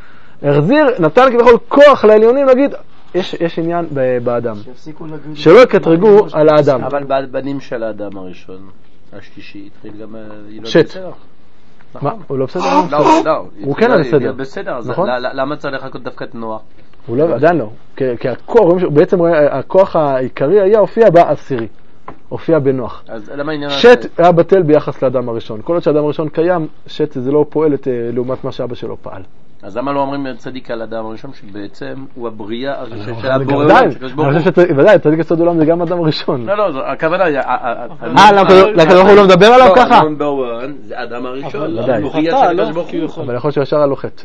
נתן כביכול כוח לעליונים להגיד, יש עניין באדם, שלא יקטרגו על האדם. אבל בנים של האדם הראשון, השלישי, התחיל גם ילוד בסדר. מה? הוא לא בסדר? לא. הוא כן בסדר. נכון? למה צריך לחכות דווקא את נוח? הוא לא, עדיין לא. כי בעצם הכוח העיקרי היה הופיע בעשירי. הופיע בנוח. שת היה בטל ביחס לאדם הראשון. כל עוד שהאדם הראשון קיים, שת זה לא פועל לעומת מה שאבא שלו פעל. אז למה לא אומרים צדיק על האדם הראשון, שבעצם הוא הבריאה של הבורא עולם? ודאי, צדיק יסוד עולם זה גם האדם הראשון. לא, הכוונה... לקדוש הוא לא מדבר עליו ככה? זה האדם הראשון. אבל יכול להיות שישר על לו חטא.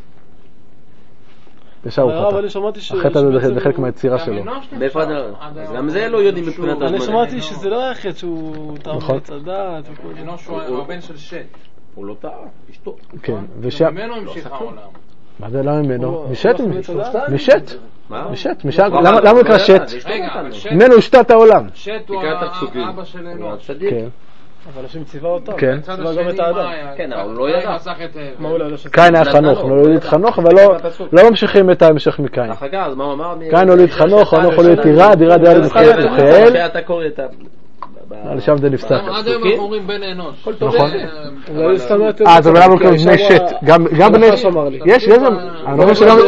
ישר הוא חטא. החטא הזה זה חלק מהיצירה שלו. אז גם זה לא יודעים מבחינת הזמן. אני שמעתי שזה לא היה חטא שהוא טעם לצדת. אנוש הוא הבן של שת. הוא לא טעה, אשתו. כן, ממנו המשיך העולם. מה זה לא ממנו? משת. למה הוא נקרא שת? ממנו השתת העולם. שת הוא האבא של אנוש. אבל השם ציווה אותם. כן. ציווה גם את האדם. כן, אבל הוא לא ידע. קין היה חנוך, לא הוליד חנוך, אבל לא ממשיכים את ההמשך מקין. אחר כך, אז מה הוא אמר? קין הוליד חנוך, חנוך הוליד דירה לזכיאל. אתה קורא את לשם זה נפסק. עד היום אנחנו אומרים בן אנוש. נכון. אז אבל למה לא בני שת? גם בני שת. יש, אני אומר שגם...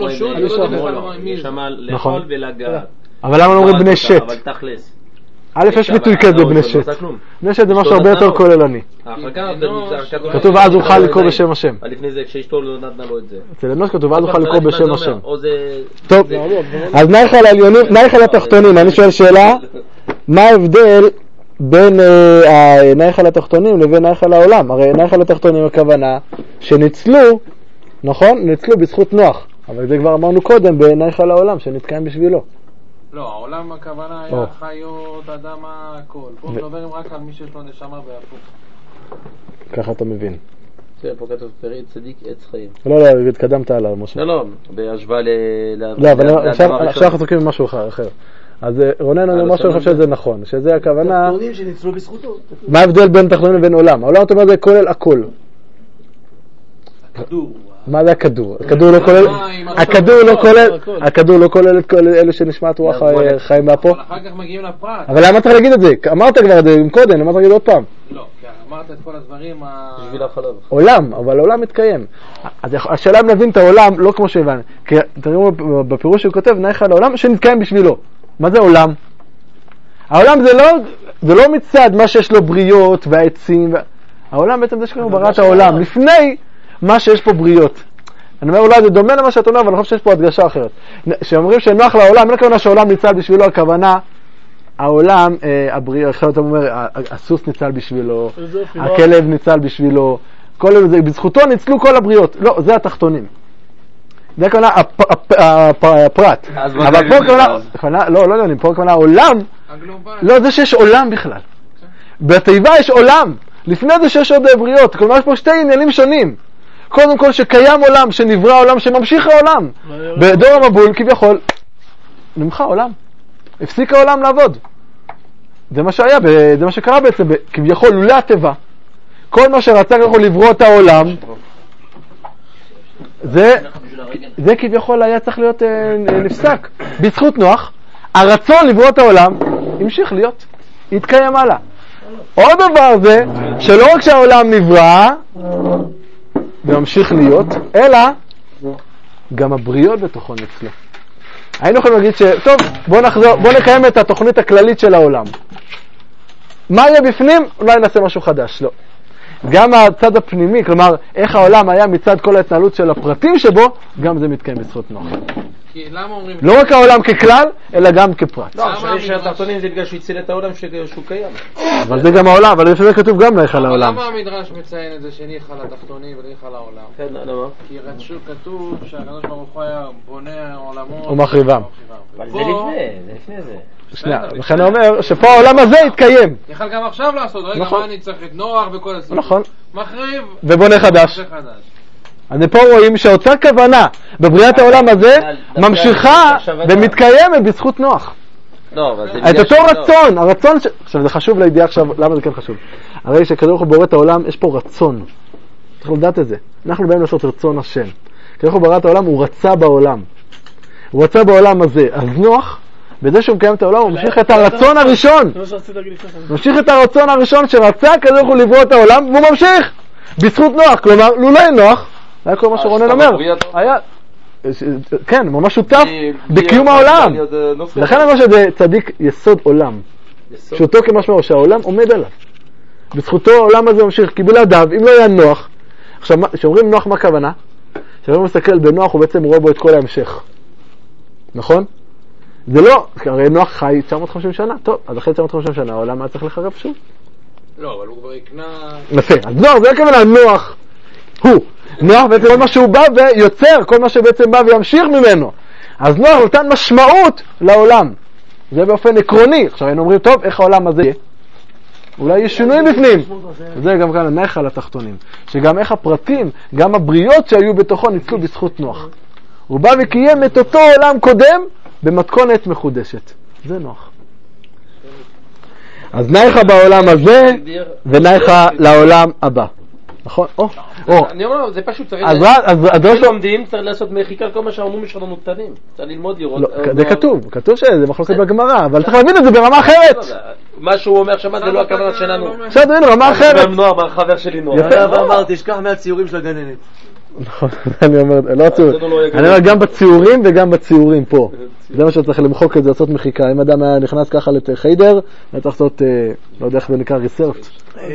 לאכול ולגעת. אבל למה לא אומרים בני שת? אבל תכלס. א' יש ביטוי כזה בני שת. בני שת זה משהו הרבה יותר כוללני. כתוב אז אוכל לקרוא בשם השם. לפני זה כשאשתו לא נתנה לו את זה. אצל אנוש כתוב אז אוכל לקרוא בשם השם. טוב, אז נייחל התחתונים, אני שואל שאלה, מה ההבדל בין נייחל התחתונים לבין נייחל העולם? הרי נייחל התחתונים הכוונה שניצלו, נכון? ניצלו בזכות נוח, אבל זה כבר אמרנו קודם בנייחל העולם שנתקיים בשבילו. לא, העולם הכוונה היה חיות, אדם, הכל. פה מדברים רק על מי שיש לו נשמה והפוך. ככה אתה מבין. זה פה כתוב פרי צדיק עץ חיים. לא, התקדמת עליו משהו. לא, בהשוואה לא, אבל עכשיו אנחנו תוקעים משהו אחר. אז רונן אומר משהו, אני חושב שזה נכון, שזה הכוונה... תחתונים שניצלו בזכותו. מה ההבדל בין תחתונים לבין עולם? העולם אתה אומר זה כולל הכל. הכדור. מה זה הכדור? הכדור לא כולל את כל אלה שנשמעת רוח חיים מהפה? אבל אחר כך מגיעים לפרט. אבל למה צריך להגיד את זה? אמרת כבר את זה קודם, למה צריך להגיד עוד פעם? לא, כי אמרת את כל הדברים בשביל החלב. עולם, אבל העולם מתקיים. אז השאלה אם נבין את העולם לא כמו שהבנו. כי תראו בפירוש שהוא כותב, נייחל העולם שנתקיים בשבילו. מה זה עולם? העולם זה לא מצד מה שיש לו בריות והעצים. העולם בעצם זה שקוראים בראת העולם. לפני מה שיש פה בריות. אני אומר אולי זה דומה למה שאתה אומר, אבל אני חושב שיש פה הדגשה אחרת. שאומרים שנוח לעולם, אין הכוונה שהעולם ניצל בשבילו, הכוונה העולם, אתה אומר, הסוס ניצל בשבילו, הכלב ניצל בשבילו, בזכותו ניצלו כל הבריות. לא, זה התחתונים. זה הכוונה הפרט. אבל פה הכוונה, פה הכוונה העולם, לא זה שיש עולם בכלל. בתיבה יש עולם, לפני זה שיש עוד בריות, כלומר יש פה שתי עניינים שונים. קודם כל שקיים עולם, שנברא עולם, שממשיך העולם. בדור המבול כביכול נמחה עולם. הפסיק העולם לעבוד. זה מה שהיה, זה מה שקרה בעצם, כביכול לולא הטבע. כל מה שרצה כביכול לברוא את העולם, זה כביכול היה צריך להיות נפסק. בזכות נוח, הרצון לברוא את העולם המשיך להיות, התקיים הלאה. עוד דבר זה, שלא רק שהעולם נברא וממשיך להיות, אלא גם הבריאות בתוכו נצלו. היינו יכולים להגיד טוב, בוא נקיים את התוכנית הכללית של העולם. מה יהיה בפנים? אולי נעשה משהו חדש. לא. גם הצד הפנימי, כלומר, איך העולם היה מצד כל ההתנהלות של הפרטים שבו, גם זה מתקיים בזכות נוח. לא רק העולם ככלל, אלא גם כפרט. לא, עכשיו שהתחתונים זה בגלל שהוא הציל את העולם שהוא קיים. אבל זה גם העולם, אבל לפני זה כתוב גם ניחא לעולם. למה המדרש מציין את זה שניחא לתחתונים וניחא לעולם? כן, למה? כי כתוב שהקדוש ברוך הוא היה בונה עולמות ומחריבם. אבל זה לפני זה. שנייה, לכן אני אומר שפה העולם הזה יתקיים. יכול גם עכשיו לעשות, רגע, מה אני צריך את נוח וכל הסיפור? נכון. מחריב ובונה חדש. אז פה רואים שאותה כוונה בבריאת העולם הזה ממשיכה ומתקיימת בזכות נוח. את אותו הרצון, עכשיו זה חשוב לידיעה עכשיו, למה זה כן חשוב? הרי שכדור הוא בורא את העולם, יש פה רצון. צריך לדעת את זה. אנחנו באים לעשות רצון השם. כדור הוא בורא את העולם, הוא רצה בעולם. הוא רצה בעולם הזה. אז נוח, בזה שהוא מקיים את העולם, הוא ממשיך את הרצון הראשון. ממשיך את הרצון הראשון שרצה כדור הוא לברוא את העולם, והוא ממשיך בזכות נוח. כלומר, לולא נוח, היה כל מה שרונן אומר, היה, כן, ממש שותף בקיום העולם. לכן אני אומר שזה צדיק יסוד עולם, שאותו כמשמעו שהעולם עומד עליו, בזכותו העולם הזה ממשיך, כי בלעדיו, אם לא היה נוח. עכשיו, כשאומרים נוח, מה הכוונה? כשאומרים מסתכל בנוח, הוא בעצם רואה בו את כל ההמשך, נכון? זה לא, הרי נוח חי 950 שנה, טוב, אז אחרי 950 שנה העולם היה צריך לחרב שוב. לא, אבל הוא כבר יקנה... יפה, אז נוח, זה הכוונה, נוח נוח בעצם כל מה שהוא בא ויוצר, כל מה שבעצם בא וימשיך ממנו. אז נוח נותן משמעות לעולם. זה באופן עקרוני. עכשיו היינו אומרים, טוב, איך העולם הזה יהיה? אולי יש שינויים בפנים. זה גם כאן ניחא לתחתונים. שגם איך הפרטים, גם הבריאות שהיו בתוכו ניצלו בזכות נוח. הוא בא וקיים את אותו עולם קודם במתכונת מחודשת. זה נוח. אז ניחא בעולם הזה וניחא לעולם הבא. נכון? אני אומר, זה פשוט צריך... אז לומדים, צריך לעשות מחיקה כל מה שהאמורים שלנו קטנים. צריך ללמוד לראות... זה כתוב שזה מחלוקת בגמרא, אבל צריך להבין את זה ברמה אחרת. מה שהוא אומר שמה זה לא הכוונה שלנו. בסדר, הנה, רמה אחרת. גם נוער, החבר שלי נוער. אמרתי, תשכח מהציורים של הגננת. נכון, אני אומר, לא הציורים. אני אומר גם בציורים וגם בציורים פה. זה מה שצריך למחוק את זה, לעשות מחיקה. אם אדם היה נכנס ככה לחיידר, היה צריך לעשות, לא יודע איך זה נקרא, ריסרט.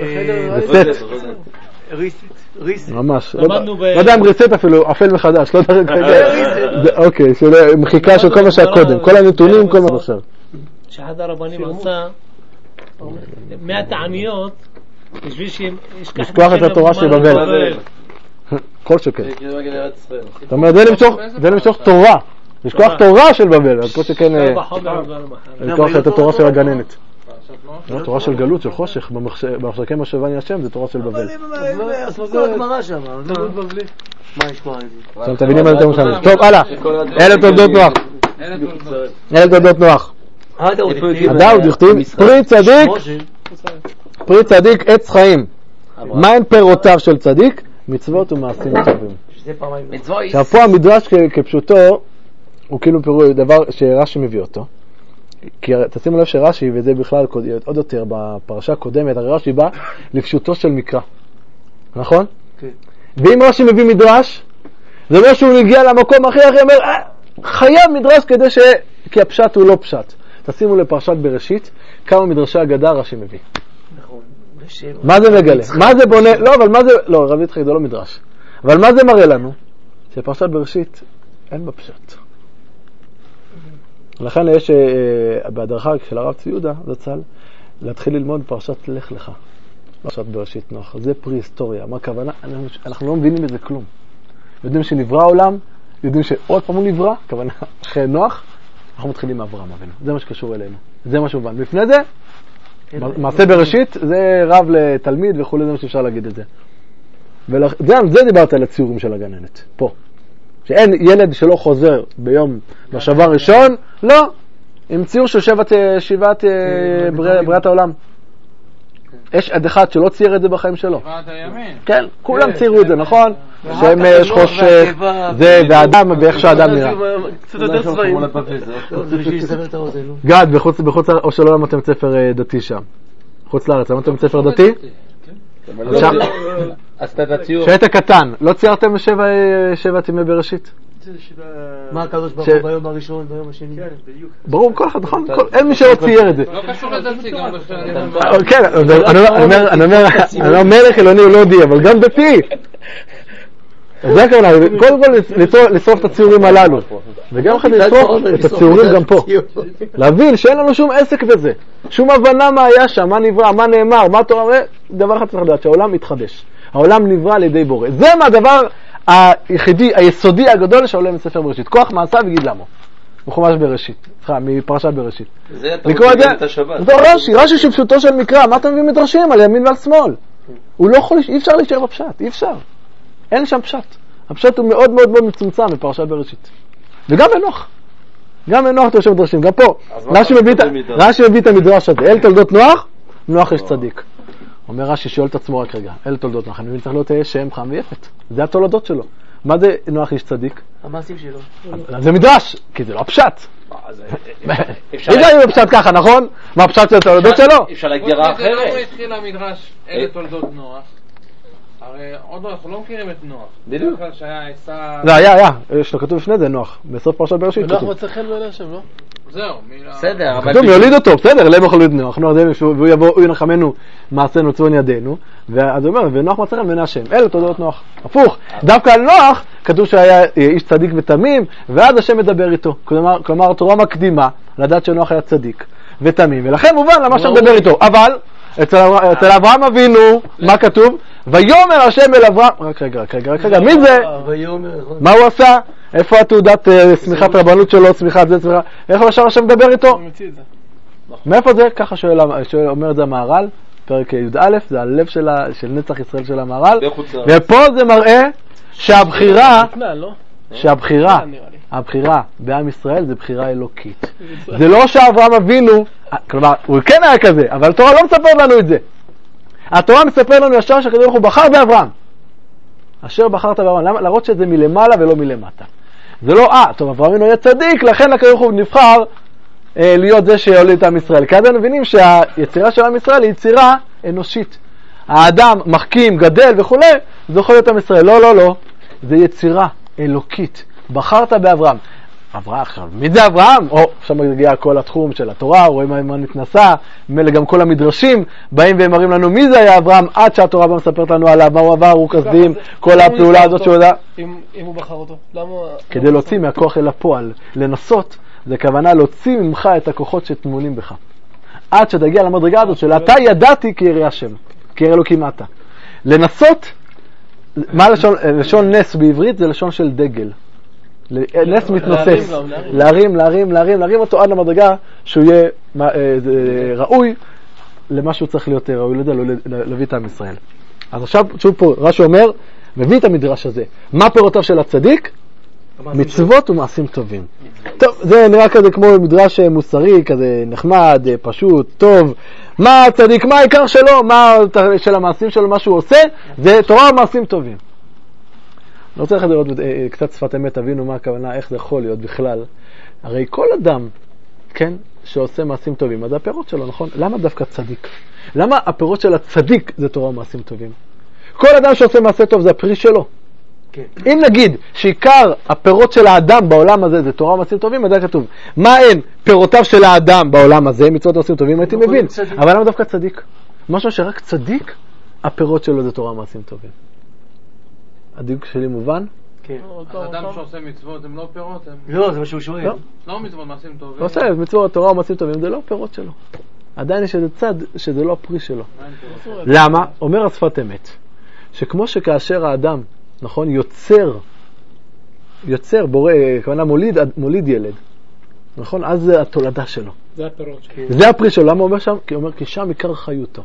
ריסט. ממש. לא יודע אם ריסט אפילו, אפל מחדש. לא יודע. אוקיי, מחיקה של כל מה שהיה קודם. כל הנתונים, כל מה עכשיו. שאחד הרבנים עשה 100 תעניות בשביל שישכח את התורה של בבל. כל שכן. זאת אומרת, זה למשוך תורה. לשכוח תורה של בבל. אז כל שכן לשכוח את התורה של הגננת. תורה של גלות, של חושך, במחשכי משאבני השם, זה תורה של בבל. אז כל הגמרא שם, גלות בבלי. מה ישמע את זה? עכשיו תבינים מה זה יותר משנה. טוב, הלאה. אלה תולדות נוח. אלה תולדות נוח. הדאוד יכתיב, פרי צדיק עץ חיים. מהן פירותיו של צדיק? מצוות ומעשים טובים. עכשיו פה המדרש כפשוטו, הוא כאילו דבר שרש"י מביא אותו. כי תשימו לב שרש"י, וזה בכלל עוד יותר בפרשה הקודמת, הרי רש"י בא לפשוטו של מקרא, נכון? כן. ואם רש"י מביא מדרש, זה אומר שהוא מגיע למקום הכי אומר, חייב מדרש כי הפשט הוא לא פשט. תשימו לפרשת בראשית, כמה מדרשי אגדה רש"י מביא. נכון. מה זה מגלה? מה זה בונה? לא, אבל מה זה, לא, רבי יצחק זה לא מדרש. אבל מה זה מראה לנו? שפרשת בראשית אין בה פשט. לכן יש בהדרכה של הרב צבי יהודה זצ"ל להתחיל ללמוד פרשת לך לך, פרשת בראשית נוח. זה פרי היסטוריה. מה הכוונה? אנחנו לא מבינים בזה כלום. יודעים שנברא העולם, יודעים שעוד פעם הוא נברא, כוונה אחרי נוח, אנחנו מתחילים מאברהם אבינו. זה מה שקשור אלינו. זה מה שמובן. לפני זה, מעשה בראשית, זה רב לתלמיד וכו', זה מה שאפשר להגיד את זה. זה דיברת על הציורים של הגננת, פה. שאין ילד שלא חוזר ביום בשבוע ראשון, לא. עם ציור של שבעת בריאת העולם. יש עד אחד שלא צייר את זה בחיים שלו. שבעת הימין. כן, כולם ציירו את זה, נכון? שמש, חושך, זה, והאדם, ואיך שהאדם נראה. קצת יותר צבעים. גד, בחוץ או שלא למדתם בית ספר דתי שם. חוץ לארץ, למדתם בית ספר דתי? עשתה את הציור. שהיית קטן, לא ציירתם שבעת ימי בראשית? מה הקדוש ברוך הוא ביום הראשון, ביום השני? ברור, כל אחד, נכון? אין מי שלא צייר את זה. לא קשור לדתי גם בשביל... כן, אני אומר מלך אלוני הוא לא הודיע, אבל גם דתי. זה הכוונה, קודם כל לשרוף את הציורים הללו, וגם אחת לשרוף את הציורים גם פה. להבין שאין לנו שום עסק בזה, שום הבנה מה היה שם, מה נברא, מה נאמר, מה תורה, דבר אחד צריך לדעת, שהעולם מתחדש. העולם נברא על ידי בורא. זה מהדבר היחידי, היסודי הגדול שעולה מספר בראשית. כוח מעשה וגיד למה. מחומש בראשית. מפרשת בראשית. זה אתה רוצה גם את השבת. זה רש"י שפשוטו של מקרא. מה אתם מביאים מדרשים על ימין ועל שמאל? הוא לא יכול, אי אפשר להישאר בפשט. אי אפשר. אין שם פשט. הפשט הוא מאוד מאוד מאוד מצומצם בפרשת בראשית. וגם בנוח. גם בנוח אתה יושב מדרשים. גם פה. רש"י מביא את המדרש הזה. אל תולדות נוח, נוח יש צדיק. אומר רש"י, שואל את עצמו רק רגע, אל תולדות נוח, אני מבין צריך להיות שם חם ויפת, זה התולדות שלו. מה זה נוח איש צדיק? המעשים שלו. זה מדרש, כי זה לא פשט. אם זה היה פשט ככה, נכון? מה פשט של התולדות שלו? אפשר להגדירה אחרת. למה התחיל המדרש אלה תולדות נוח? הרי עוד אנחנו לא מכירים את נוח. בדיוק. זה היה, כתוב לפני זה נוח, בסוף פרשת בראשית כתוב. נוח מצא חן בעיני השם, לא? זהו. בסדר, אבל... כתוב, יוליד אותו, בסדר, למה יכול להיות נוח? והוא יבוא, הוא ינחמנו מעשינו צבון ידינו, ואז הוא אומר, ונוח מצא חן בעיני השם, אלה תולדות נוח. הפוך, דווקא על נוח כתוב שהיה איש צדיק ותמים, ואז השם מדבר איתו. כלומר, התורה מקדימה לדעת שנוח היה צדיק ותמים, ולכן מובן למה השם מדבר איתו. אבל אצל אברהם אבינו, מה כתוב? ויאמר השם אל אברהם, רק רגע, מי זה? מה הוא עשה? איפה התעודת סמיכת רבנות שלו, סמיכת זה, סמיכת... איך ישר השם מדבר איתו? מאיפה זה? ככה שאומר את זה המהר"ל, פרק י"א, זה הלב של נצח ישראל של המהר"ל, ופה זה מראה שהבחירה בעם ישראל זה בחירה אלוקית. זה לא שאברהם אבינו, כלומר, הוא כן היה כזה, אבל התורה לא מספר לנו את זה. התורה מספר לנו ישר שהקדוש ברוך הוא בחר באברהם. אשר בחרת באברהם, למה? להראות שזה מלמעלה ולא מלמטה. זה לא, טוב, אברהם אבינו היה צדיק, לכן הקדוש ברוך הוא נבחר להיות זה שיוליד את עם ישראל. כי אנחנו מבינים שהיצירה של עם ישראל היא יצירה אנושית. האדם מחכים, גדל וכו', זה יכול להיות עם ישראל. לא. זה יצירה אלוקית. בחרת באברהם. אברהם עכשיו, מי זה אברהם? עכשיו מגיע כל התחום של התורה, רואים מה נתנסה, גם כל המדרשים באים ומראים לנו מי זה היה אברהם, עד שהתורה באה מספרת לנו עליו, מה הוא עבר, הוא כסדים, כל הפעולה הזאת שהוא יודע. אם הוא בחר אותו, למה? כדי להוציא מהכוח אל הפועל, לנסות, זה כוונה להוציא ממך את הכוחות שתמונים בך. עד שתגיע למדרגה הזאת של אתה ידעתי כי ירא השם, כי ירא אלוקים אתה. לנסות, מה לשון נס בעברית? זה לשון של דגל. נס מתנוסס, להרים אותו עד למדרגה שהוא יהיה ראוי למה שהוא צריך להיות ראוי להביא את עם ישראל. אז עכשיו שוב פה רש"י אומר, מביא את המדרש הזה, מה פירותיו של הצדיק? מצוות ומעשים טובים. טוב, זה נראה כזה כמו מדרש מוסרי, כזה נחמד, פשוט, טוב. מה הצדיק, מה העיקר שלו, מה של המעשים שלו, מה שהוא עושה? זה תורה ומעשים טובים. אני רוצה לך לראות קצת שפת אמת, תבינו מה הכוונה, איך זה יכול להיות בכלל. הרי כל אדם, כן, שעושה מעשים טובים, אז זה הפירות שלו, נכון? למה דווקא צדיק? למה הפירות של הצדיק זה תורה ומעשים טובים? כל אדם שעושה מעשה טוב זה הפרי שלו. כן. אם נגיד שעיקר הפירות של האדם בעולם הזה זה תורה ומעשים טובים, אז זה כתוב. מה אין פירותיו של האדם בעולם הזה, מצוות ומעשים טובים, הייתי מבין. אבל למה דווקא צדיק? משהו שרק צדיק, הפירות שלו זה תורה ומעשים טובים. הדיוק שלי מובן? כן. אדם שעושה מצוות הם לא פירות? לא, זה מה שהוא שואל. לא מצוות מעשים טובים. עושה מצוות תורה ומעשים טובים, זה לא פירות שלו. עדיין יש איזה צד שזה לא הפרי שלו. למה? אומר השפת אמת, שכמו שכאשר האדם, נכון, יוצר בורא, כוונה מוליד ילד, נכון? אז זה התולדה שלו. זה הפירות שלו. זה הפרי שלו. למה הוא אומר שם? כי הוא אומר, כי שם עיקר חיותו.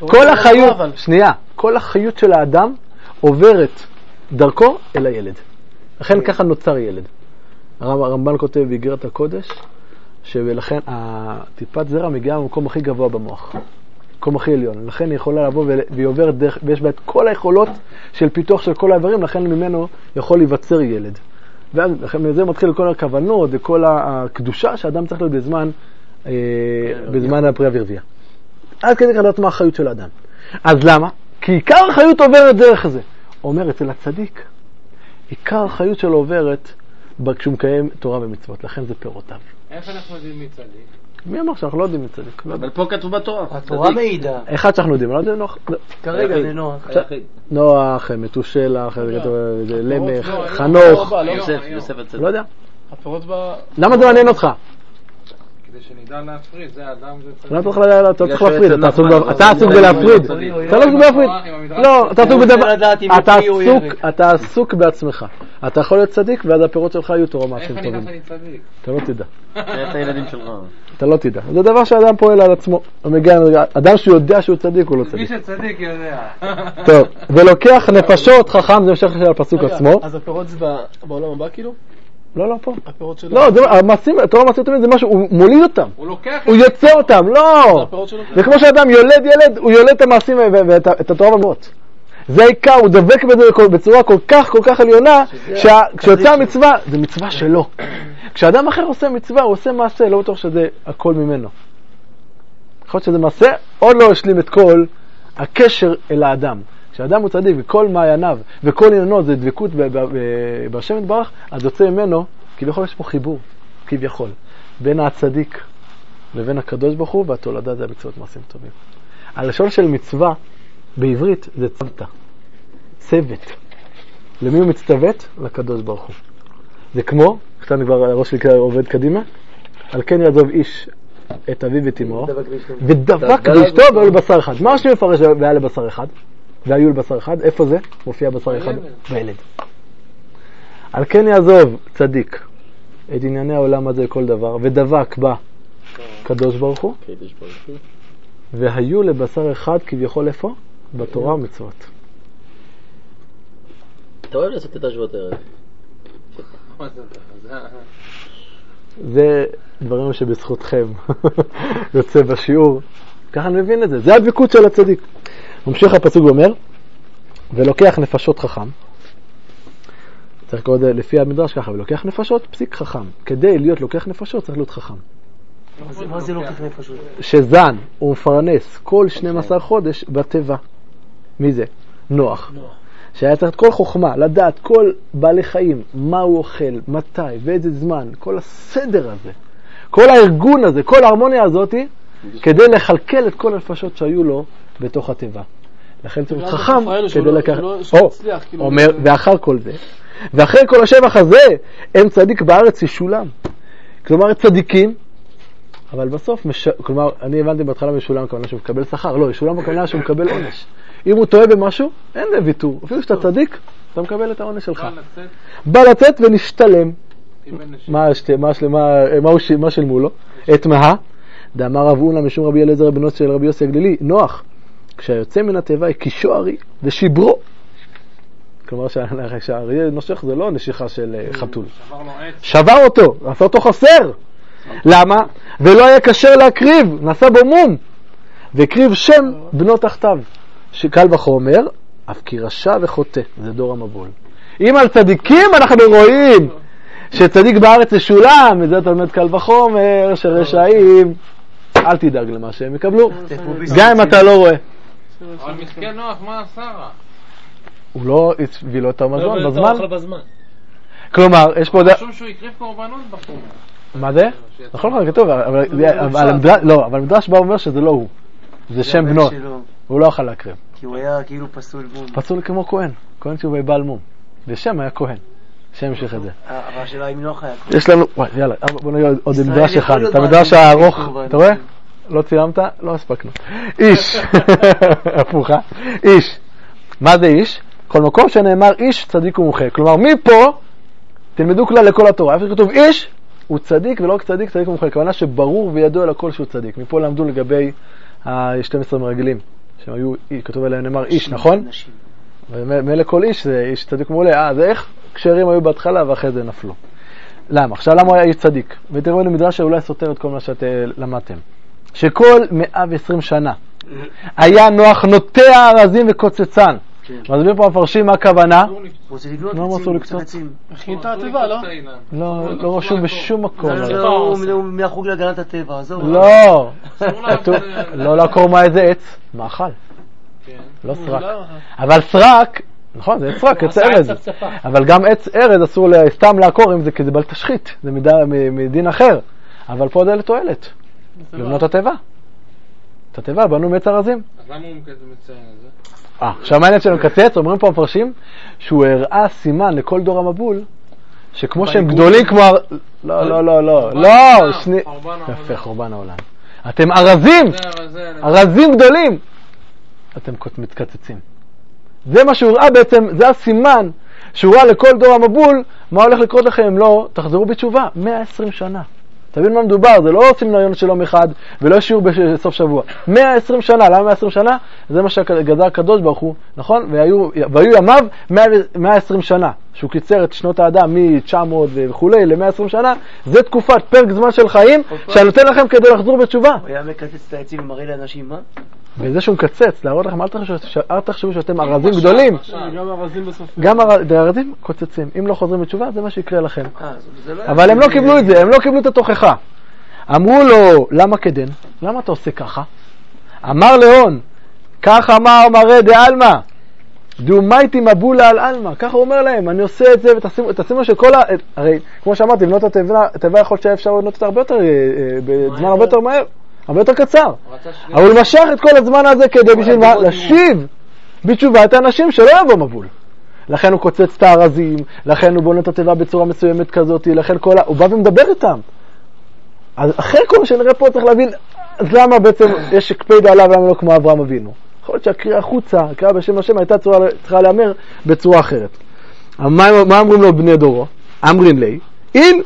כל החיות של האדם עוברת דרכו אל הילד. לכן ככה נוצר ילד. הרמב"ן כותב באיגרת הקודש, שלכן הטיפת זרע מגיעה במקום הכי גבוה במוח, מקום הכי עליון, לכן היא יכולה לבוא והיא עוברת דרך, ויש בה את כל היכולות של פיתוח של כל האיברים, לכן ממנו יכול להיווצר ילד. ולכן מזה מתחיל כל הכוונות וכל הקדושה שאדם צריך להיות בזמן הפריאה והרבייה. עד כדי לדעת מה האחריות של האדם. אז למה? כי עיקר החיות עוברת דרך זה. אומר אצל הצדיק, עיקר החיות שלו עוברת כשהוא מקיים תורה ומצוות, לכן זה פירותיו. איך אנחנו יודעים מי צדיק? מי אמר שאנחנו לא יודעים מי צדיק? אבל פה כתוב בתורה. התורה מעידה. אחד שאנחנו יודעים, לא יודע, נוח. כרגע זה נוח. נוח, מתושלח, למך, חנוך. יוסף הצדיק. לא יודע. הפירות למה זה מעניין אותך? כדי שנדע להפריד, זה האדם זה צדיק. אתה צריך להפריד, אתה עסוק בלהפריד. אתה לא עסוק בלהפריד. לא, אתה עסוק בעצמך. אתה יכול להיות צדיק ואז הפירות שלך יהיו תורה מעשים טובים. איך אני צדיק? אתה לא תדע. את הילדים שלך. אתה לא תדע. זה דבר שאדם פועל על עצמו. אדם שהוא יודע שהוא צדיק הוא לא צדיק. מי שצדיק יודע. טוב, ולוקח נפשות חכם, זה המשך של הפסוק עצמו. אז הפירות זה בעולם הבא כאילו? לא, פה. הפירות שלו? לא, המעשים, התורה מעשים טובים זה משהו, הוא מוליד אותם. הוא יוצר אותם, לא. זה כמו שאדם יולד ילד, הוא יולד את המעשים ואת התורה והמצוות. זה העיקר, הוא דבק בזה בצורה כל כך עליונה, כשהוצא המצווה, זה מצווה שלו. כשאדם אחר עושה מצווה, הוא עושה מעשה, לא בטוח שזה הכל ממנו. יכול להיות שזה מעשה, עוד לא השלים את כל הקשר אל האדם. כשאדם הוא צדיק וכל מעייניו וכל עניינו זה דבקות בהשם יתברך, אז יוצא ממנו, כביכול יש פה חיבור, כביכול, בין הצדיק לבין הקדוש ברוך הוא, והתולדה זה המצוות מעשים טובים. הלשון של מצווה בעברית זה צוות. צוות. למי הוא מצטוות? לקדוש ברוך הוא. זה כמו, עכשיו כבר הראש שלי עובד קדימה, על כן יעזוב איש את אביו ואת אמו, ודבק באשתו והיו לבשר אחד. מה שאני מפרש והיה לבשר אחד? והיו לבשר אחד, איפה זה? מופיע בשר אחד? בילד. על כן יעזוב צדיק את ענייני העולם הזה כל דבר, ודבק בה קדוש ברוך הוא, והיו לבשר אחד כביכול איפה? בתורה ומצוות. אתה אוהב לעשות את השבועות הערב. זה דברים שבזכותכם יוצא בשיעור. ככה אני מבין את זה. זה הדבקות של הצדיק. ממשיך הפסוק ואומר, ולוקח נפשות חכם. צריך לקרוא את זה לפי המדרש ככה, ולוקח נפשות, פסיק חכם. כדי להיות לוקח נפשות צריך להיות חכם. מה זה לוקח נפשות? שזן ומפרנס כל 12 חודש בטבע. מי זה? נוח. שהיה צריך כל חוכמה, לדעת כל בעלי חיים, מה הוא אוכל, מתי, ואיזה זמן, כל הסדר הזה, כל הארגון הזה, כל ההרמוניה הזאת, כדי לחלקל את כל הנפשות שהיו לו בתוך הטבע. לכן צריך חכם כדי לקחת... אומר, ואחר כל זה, ואחרי כל השבח הזה, אין צדיק בארץ ישולם. כלומר, צדיקים, אבל בסוף, כלומר, אני הבנתי בהתחלה משולם כמובן שהוא מקבל שכר, לא, ישולם בכוונה שהוא מקבל עונש. אם הוא טועה במשהו, אין זה ויתור. אפילו שאתה צדיק, אתה מקבל את העונש שלך. בא לצאת ונשתלם. מה שלמו לו? את מה? דאמר רב אונה משום רבי אליעזר בנו של רבי יוסי הגלילי, נוח, כשהיוצא מן הטבע הקישו ארי ושיברו. כלומר שהאריה נושך זה לא נשיכה של חתול. שבר אותו, עשה אותו חסר. למה? ולא היה קשר להקריב, נעשה בו מום. והקריב שם בנו תחתיו. שקל וחומר, אף כי רשע וחוטא, זה דור המבול. אם על צדיקים אנחנו רואים שצדיק בארץ ישולם, מזה תלמד קל וחומר, שרשעים, אל תדאג למה שהם יקבלו, גם אם אתה לא רואה. אבל מסכן נוח, מה עשה רע? הוא לא הביא לו את המזון בזמן. כלומר, יש פה... חשוב שהוא יקריב קורבנות בחומר. מה זה? נכון, כתוב, אבל המדרש בא ואומר שזה לא הוא, זה שם בנו. הוא לא אכל להקריב. כי הוא היה כאילו פסול מום. פסול כמו כהן. כהן שהוא בעל מום. ושם היה כהן. שם המשיך את זה. אבל השאלה אם נוח היה כהן. יש לנו... יאללה, בוא נראה עוד מדרש אחד. את המדרש הארוך, אתה רואה? לא צילמת? לא הספקנו. איש. הפוכה. איש. מה זה איש? כל מקום שנאמר איש צדיק ומומחה. כלומר, מפה תלמדו כלל לכל התורה. איפה שכתוב איש, הוא צדיק ולא רק צדיק, צדיק ומומחה. כוונה שברור וידוע לכל שהוא צדיק. מפה למדו לגבי ה-12 מרגלים, שהם היו, כתוב עליהם נאמר איש, נכון? ומאלה כל איש זה איש צדיק מעולה. אז איך קשרים היו בהתחלה ואחרי זה נפלו. למה? עכשיו למה הוא היה איש צדיק? ותראו למדרש שאולי סותר את כל מה שאתם למדתם. שכל 120 שנה היה נוח נוטע ארזים וקוצצן. מסביר פה המפרשים מה הכוונה? לא רצו לקצוץ. הכין את הטבע, לא? לא רשום בשום מקום. הוא מהחוג להגנת הטבע, עזוב. לא. לא לעקור מה איזה עץ. מאכל. לא סרק. אבל סרק, נכון, זה סרק, עץ ארז. אבל גם עץ ארז אסור סתם לעקור אם זה כי זה בל תשחית. זה מדין אחר. אבל פה זה לתועלת. לבנות הטבע. את הטבע בנו מעץ ארזים. אז למה הוא מציין את זה? עכשיו מעניין שלנו מקצץ, אומרים פה המפרשים שהוא הראה סימן לכל דור המבול שכמו שהם גדולים כמו... לא, שני... יפה, חורבן העולם. אתם ארזים גדולים, אתם מתקצצים. זה מה שהוא ראה בעצם, זה הסימן שהוא ראה לכל דור המבול מה הולך לקרות לכם אם לא תחזרו בתשובה. 120 שנה. תבין מה מדובר, זה לא סמינריון של יום אחד ולא שיעור בסוף שבוע. 120 שנה, למה 120 שנה? זה מה שגזר הקדוש ברוך הוא, נכון? והיו ימיו 120 שנה, שהוא קיצר את שנות האדם מ-900 וכולי ל-120 שנה, זה תקופת פרק זמן של חיים שאני נותן לכם כדי לחזור בתשובה. הוא היה מקצץ את העצים ומראה לאנשים מה? וזה שהוא מקצץ, להראות לכם, אל תחשבו שאתם ארזים גדולים. גם ארזים בסוף. גם ארזים קוצצים. אם לא חוזרים בתשובה, זה מה שיקרה לכם. אבל הם לא קיבלו את זה, הם לא קיבלו את התוכחה. אמרו לו, למה כדן? למה אתה עושה ככה? אמר להון, כך אמר מראה דעלמא, דומייתי מבולה על אלמא. ככה הוא אומר להם, אני עושה את זה, ותשימו שכל הרי, כמו שאמרתי, לבנות התיבה יכול שהיה אפשר לבנות את הרבה יותר, בזמן הרבה יותר מהר. הרבה יותר קצר. אבל הוא משך את כל הזמן הזה כדי בשביל מה? להשיב בתשובה את האנשים שלא יבוא מבול. לכן הוא קוצץ את הארזים, לכן הוא בונה את הטבע בצורה מסוימת כזאת, לכן הוא בא ומדבר איתם. אז אחרי כל מה שנראה פה צריך להבין, אז למה בעצם יש הקפד עליו, למה לא כמו אברהם אבינו? יכול להיות שהקריאה החוצה, הקריאה בשם השם הייתה צריכה לאמר בצורה אחרת. מה אומרים לו בני דורו? אמרין לי, אין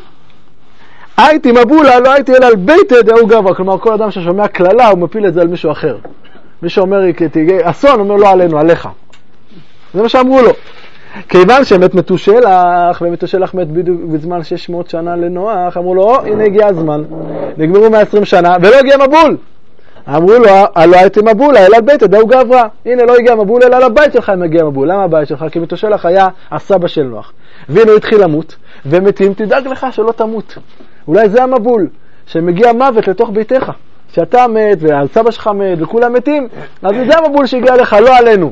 הייתי מבולה, לא הייתי אלא על בית דאו גברא. כלומר, כל אדם ששומע כללה, הוא מפיל את זה על מישהו אחר. מי שאומר, אסון, אומר לא עלינו, עליך. זה מה שאמרו לו. כיוון שמת מתושלח, ומתושלח מת בדיוק בזמן 600 שנה לנוח, אמרו לו, הנה הגיע הזמן. נגמרו 120 שנה, ולא הגיע מבול. אמרו לו, לא הייתי מבולה, אלא על בית דאו גברא. הנה, לא הגיע מבול, אלא על הבית שלך אם הגיע מבול. למה הבית שלך? כי מתושלח היה הסבא של נוח. והנה הוא התחיל למות, ומתים, תדאג לך שלא תמות. אולי זה המבול, שמגיע מוות לתוך ביתך. שאתה מת, והסבא שלך מת, וכולם מתים, אז זה המבול שהגיע לך, לא עלינו.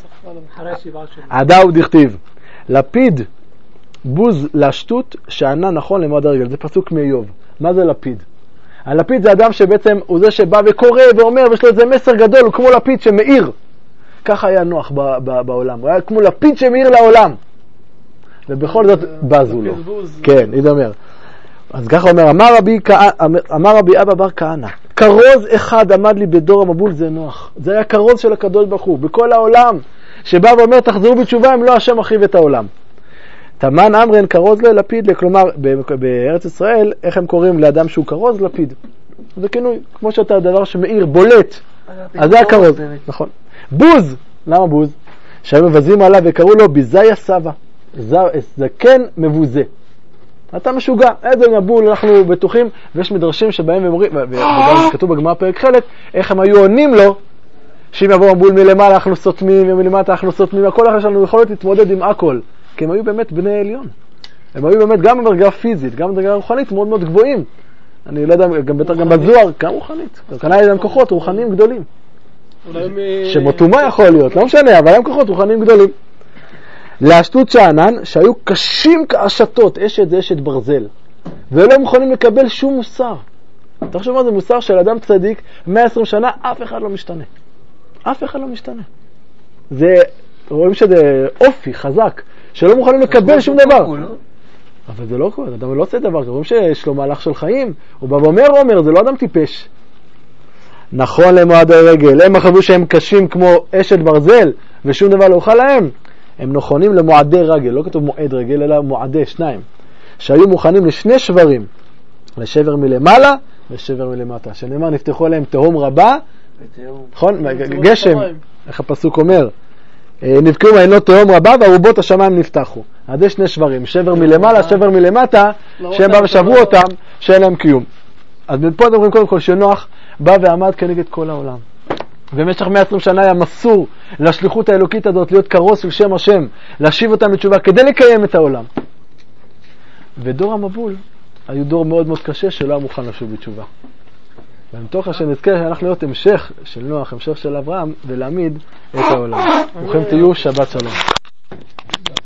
הדאו דכתיב, לפיד בוז לשטות שענה נכון למועד הרגל. זה פסוק מאיוב. מה זה לפיד? הלפיד זה אדם שבעצם הוא זה שבא וקורא ואומר, ויש לו איזה מסר גדול, הוא כמו לפיד שמאיר. ככה היה נוח בעולם, הוא היה כמו לפיד שמאיר לעולם. ובכל זאת בזו לו. כן, ידמר. אז ככה אומר, אמר רבי אבא בר כהנא, כרוז אחד עמד לי בדור המבול, זה נוח. זה היה כרוז של הקדוש ברוך הוא בכל העולם, שבא ואומר תחזרו בתשובה אם לא השם מחריב את העולם. תמן אמרן כרוז ללפיד, כלומר בארץ ישראל איך הם קוראים לאדם שהוא כרוז? לפיד. זה כינוי, כמו שאתה הדבר שמאיר, בולט, אז זה הכרוז. נכון. בוז, למה בוז? שהם מבזים עליו וקראו לו ביזאי הסבא, זקן מבוזה. אתה משוגע, איזה מבול, אנחנו בטוחים, ויש מדרשים שבהם ומורים, וגם כתוב בגמרא פרק חלק, איך הם היו עונים לו, שאם יבוא מבול מלמעלה אנחנו סותמים, ומלמטה אנחנו סותמים, הכל אחר שלנו יכולת להתמודד עם הכל, כי הם היו באמת בני עליון. הם היו באמת גם בדרגה פיזית, גם בדרגה רוחנית מאוד מאוד גבוהים. אני לא יודע, גם בזוהר, גם רוחנית. כנראה הם כוחות רוחניים גדולים. שמותומה יכול להיות, לא משנה, אבל הם כוחות רוחניים גדולים. להשתות שענן שהיו קשים כאשתות, אשת זה אשת ברזל, ולא מוכנים לקבל שום מוסר. תחשוב מה זה מוסר של אדם צדיק, 120 שנה אף אחד לא משתנה. אף אחד לא משתנה. זה, רואים שזה אופי חזק, שלא מוכנים לקבל שום דבר. אבל זה לא קורה, אדם לא עושה דבר, רואים שיש לו מהלך של חיים, הוא בא ואומר, זה לא אדם טיפש. נכון למועד הרגל, הם חשבו שהם קשים כמו אשת ברזל, ושום דבר לא אוכל להם. הם נכונים למועדי רגל, לא כתוב מועד רגל, אלא מועדי שניים, שהיו מוכנים לשני שברים, לשבר מלמעלה ושבר מלמטה, שנאמר נפתחו עליהם תהום רבה, נכון? גשם, איך הפסוק אומר, נבקעו מעיינות תהום רבה וארובות השמיים נפתחו. אז יש שני שברים, שבר מלמעלה, שבר מלמטה, שהם בא ושברו אותם, שאין להם קיום. אז פה אתם רואים קודם כל שנוח בא ועמד כנגד כל העולם. במשך 120 שנה היה מסור לשליחות האלוקית הזאת להיות כרוס של שם השם, להשיב אותם לתשובה כדי לקיים את העולם. ודור המבול היו דור מאוד מאוד קשה שלא היה מוכן לשוב בתשובה. ומתוך שנזכר שאנחנו להיות המשך של נוח, המשך של אברהם, ולהעמיד את העולם. ובכם תהיו שבת שלום.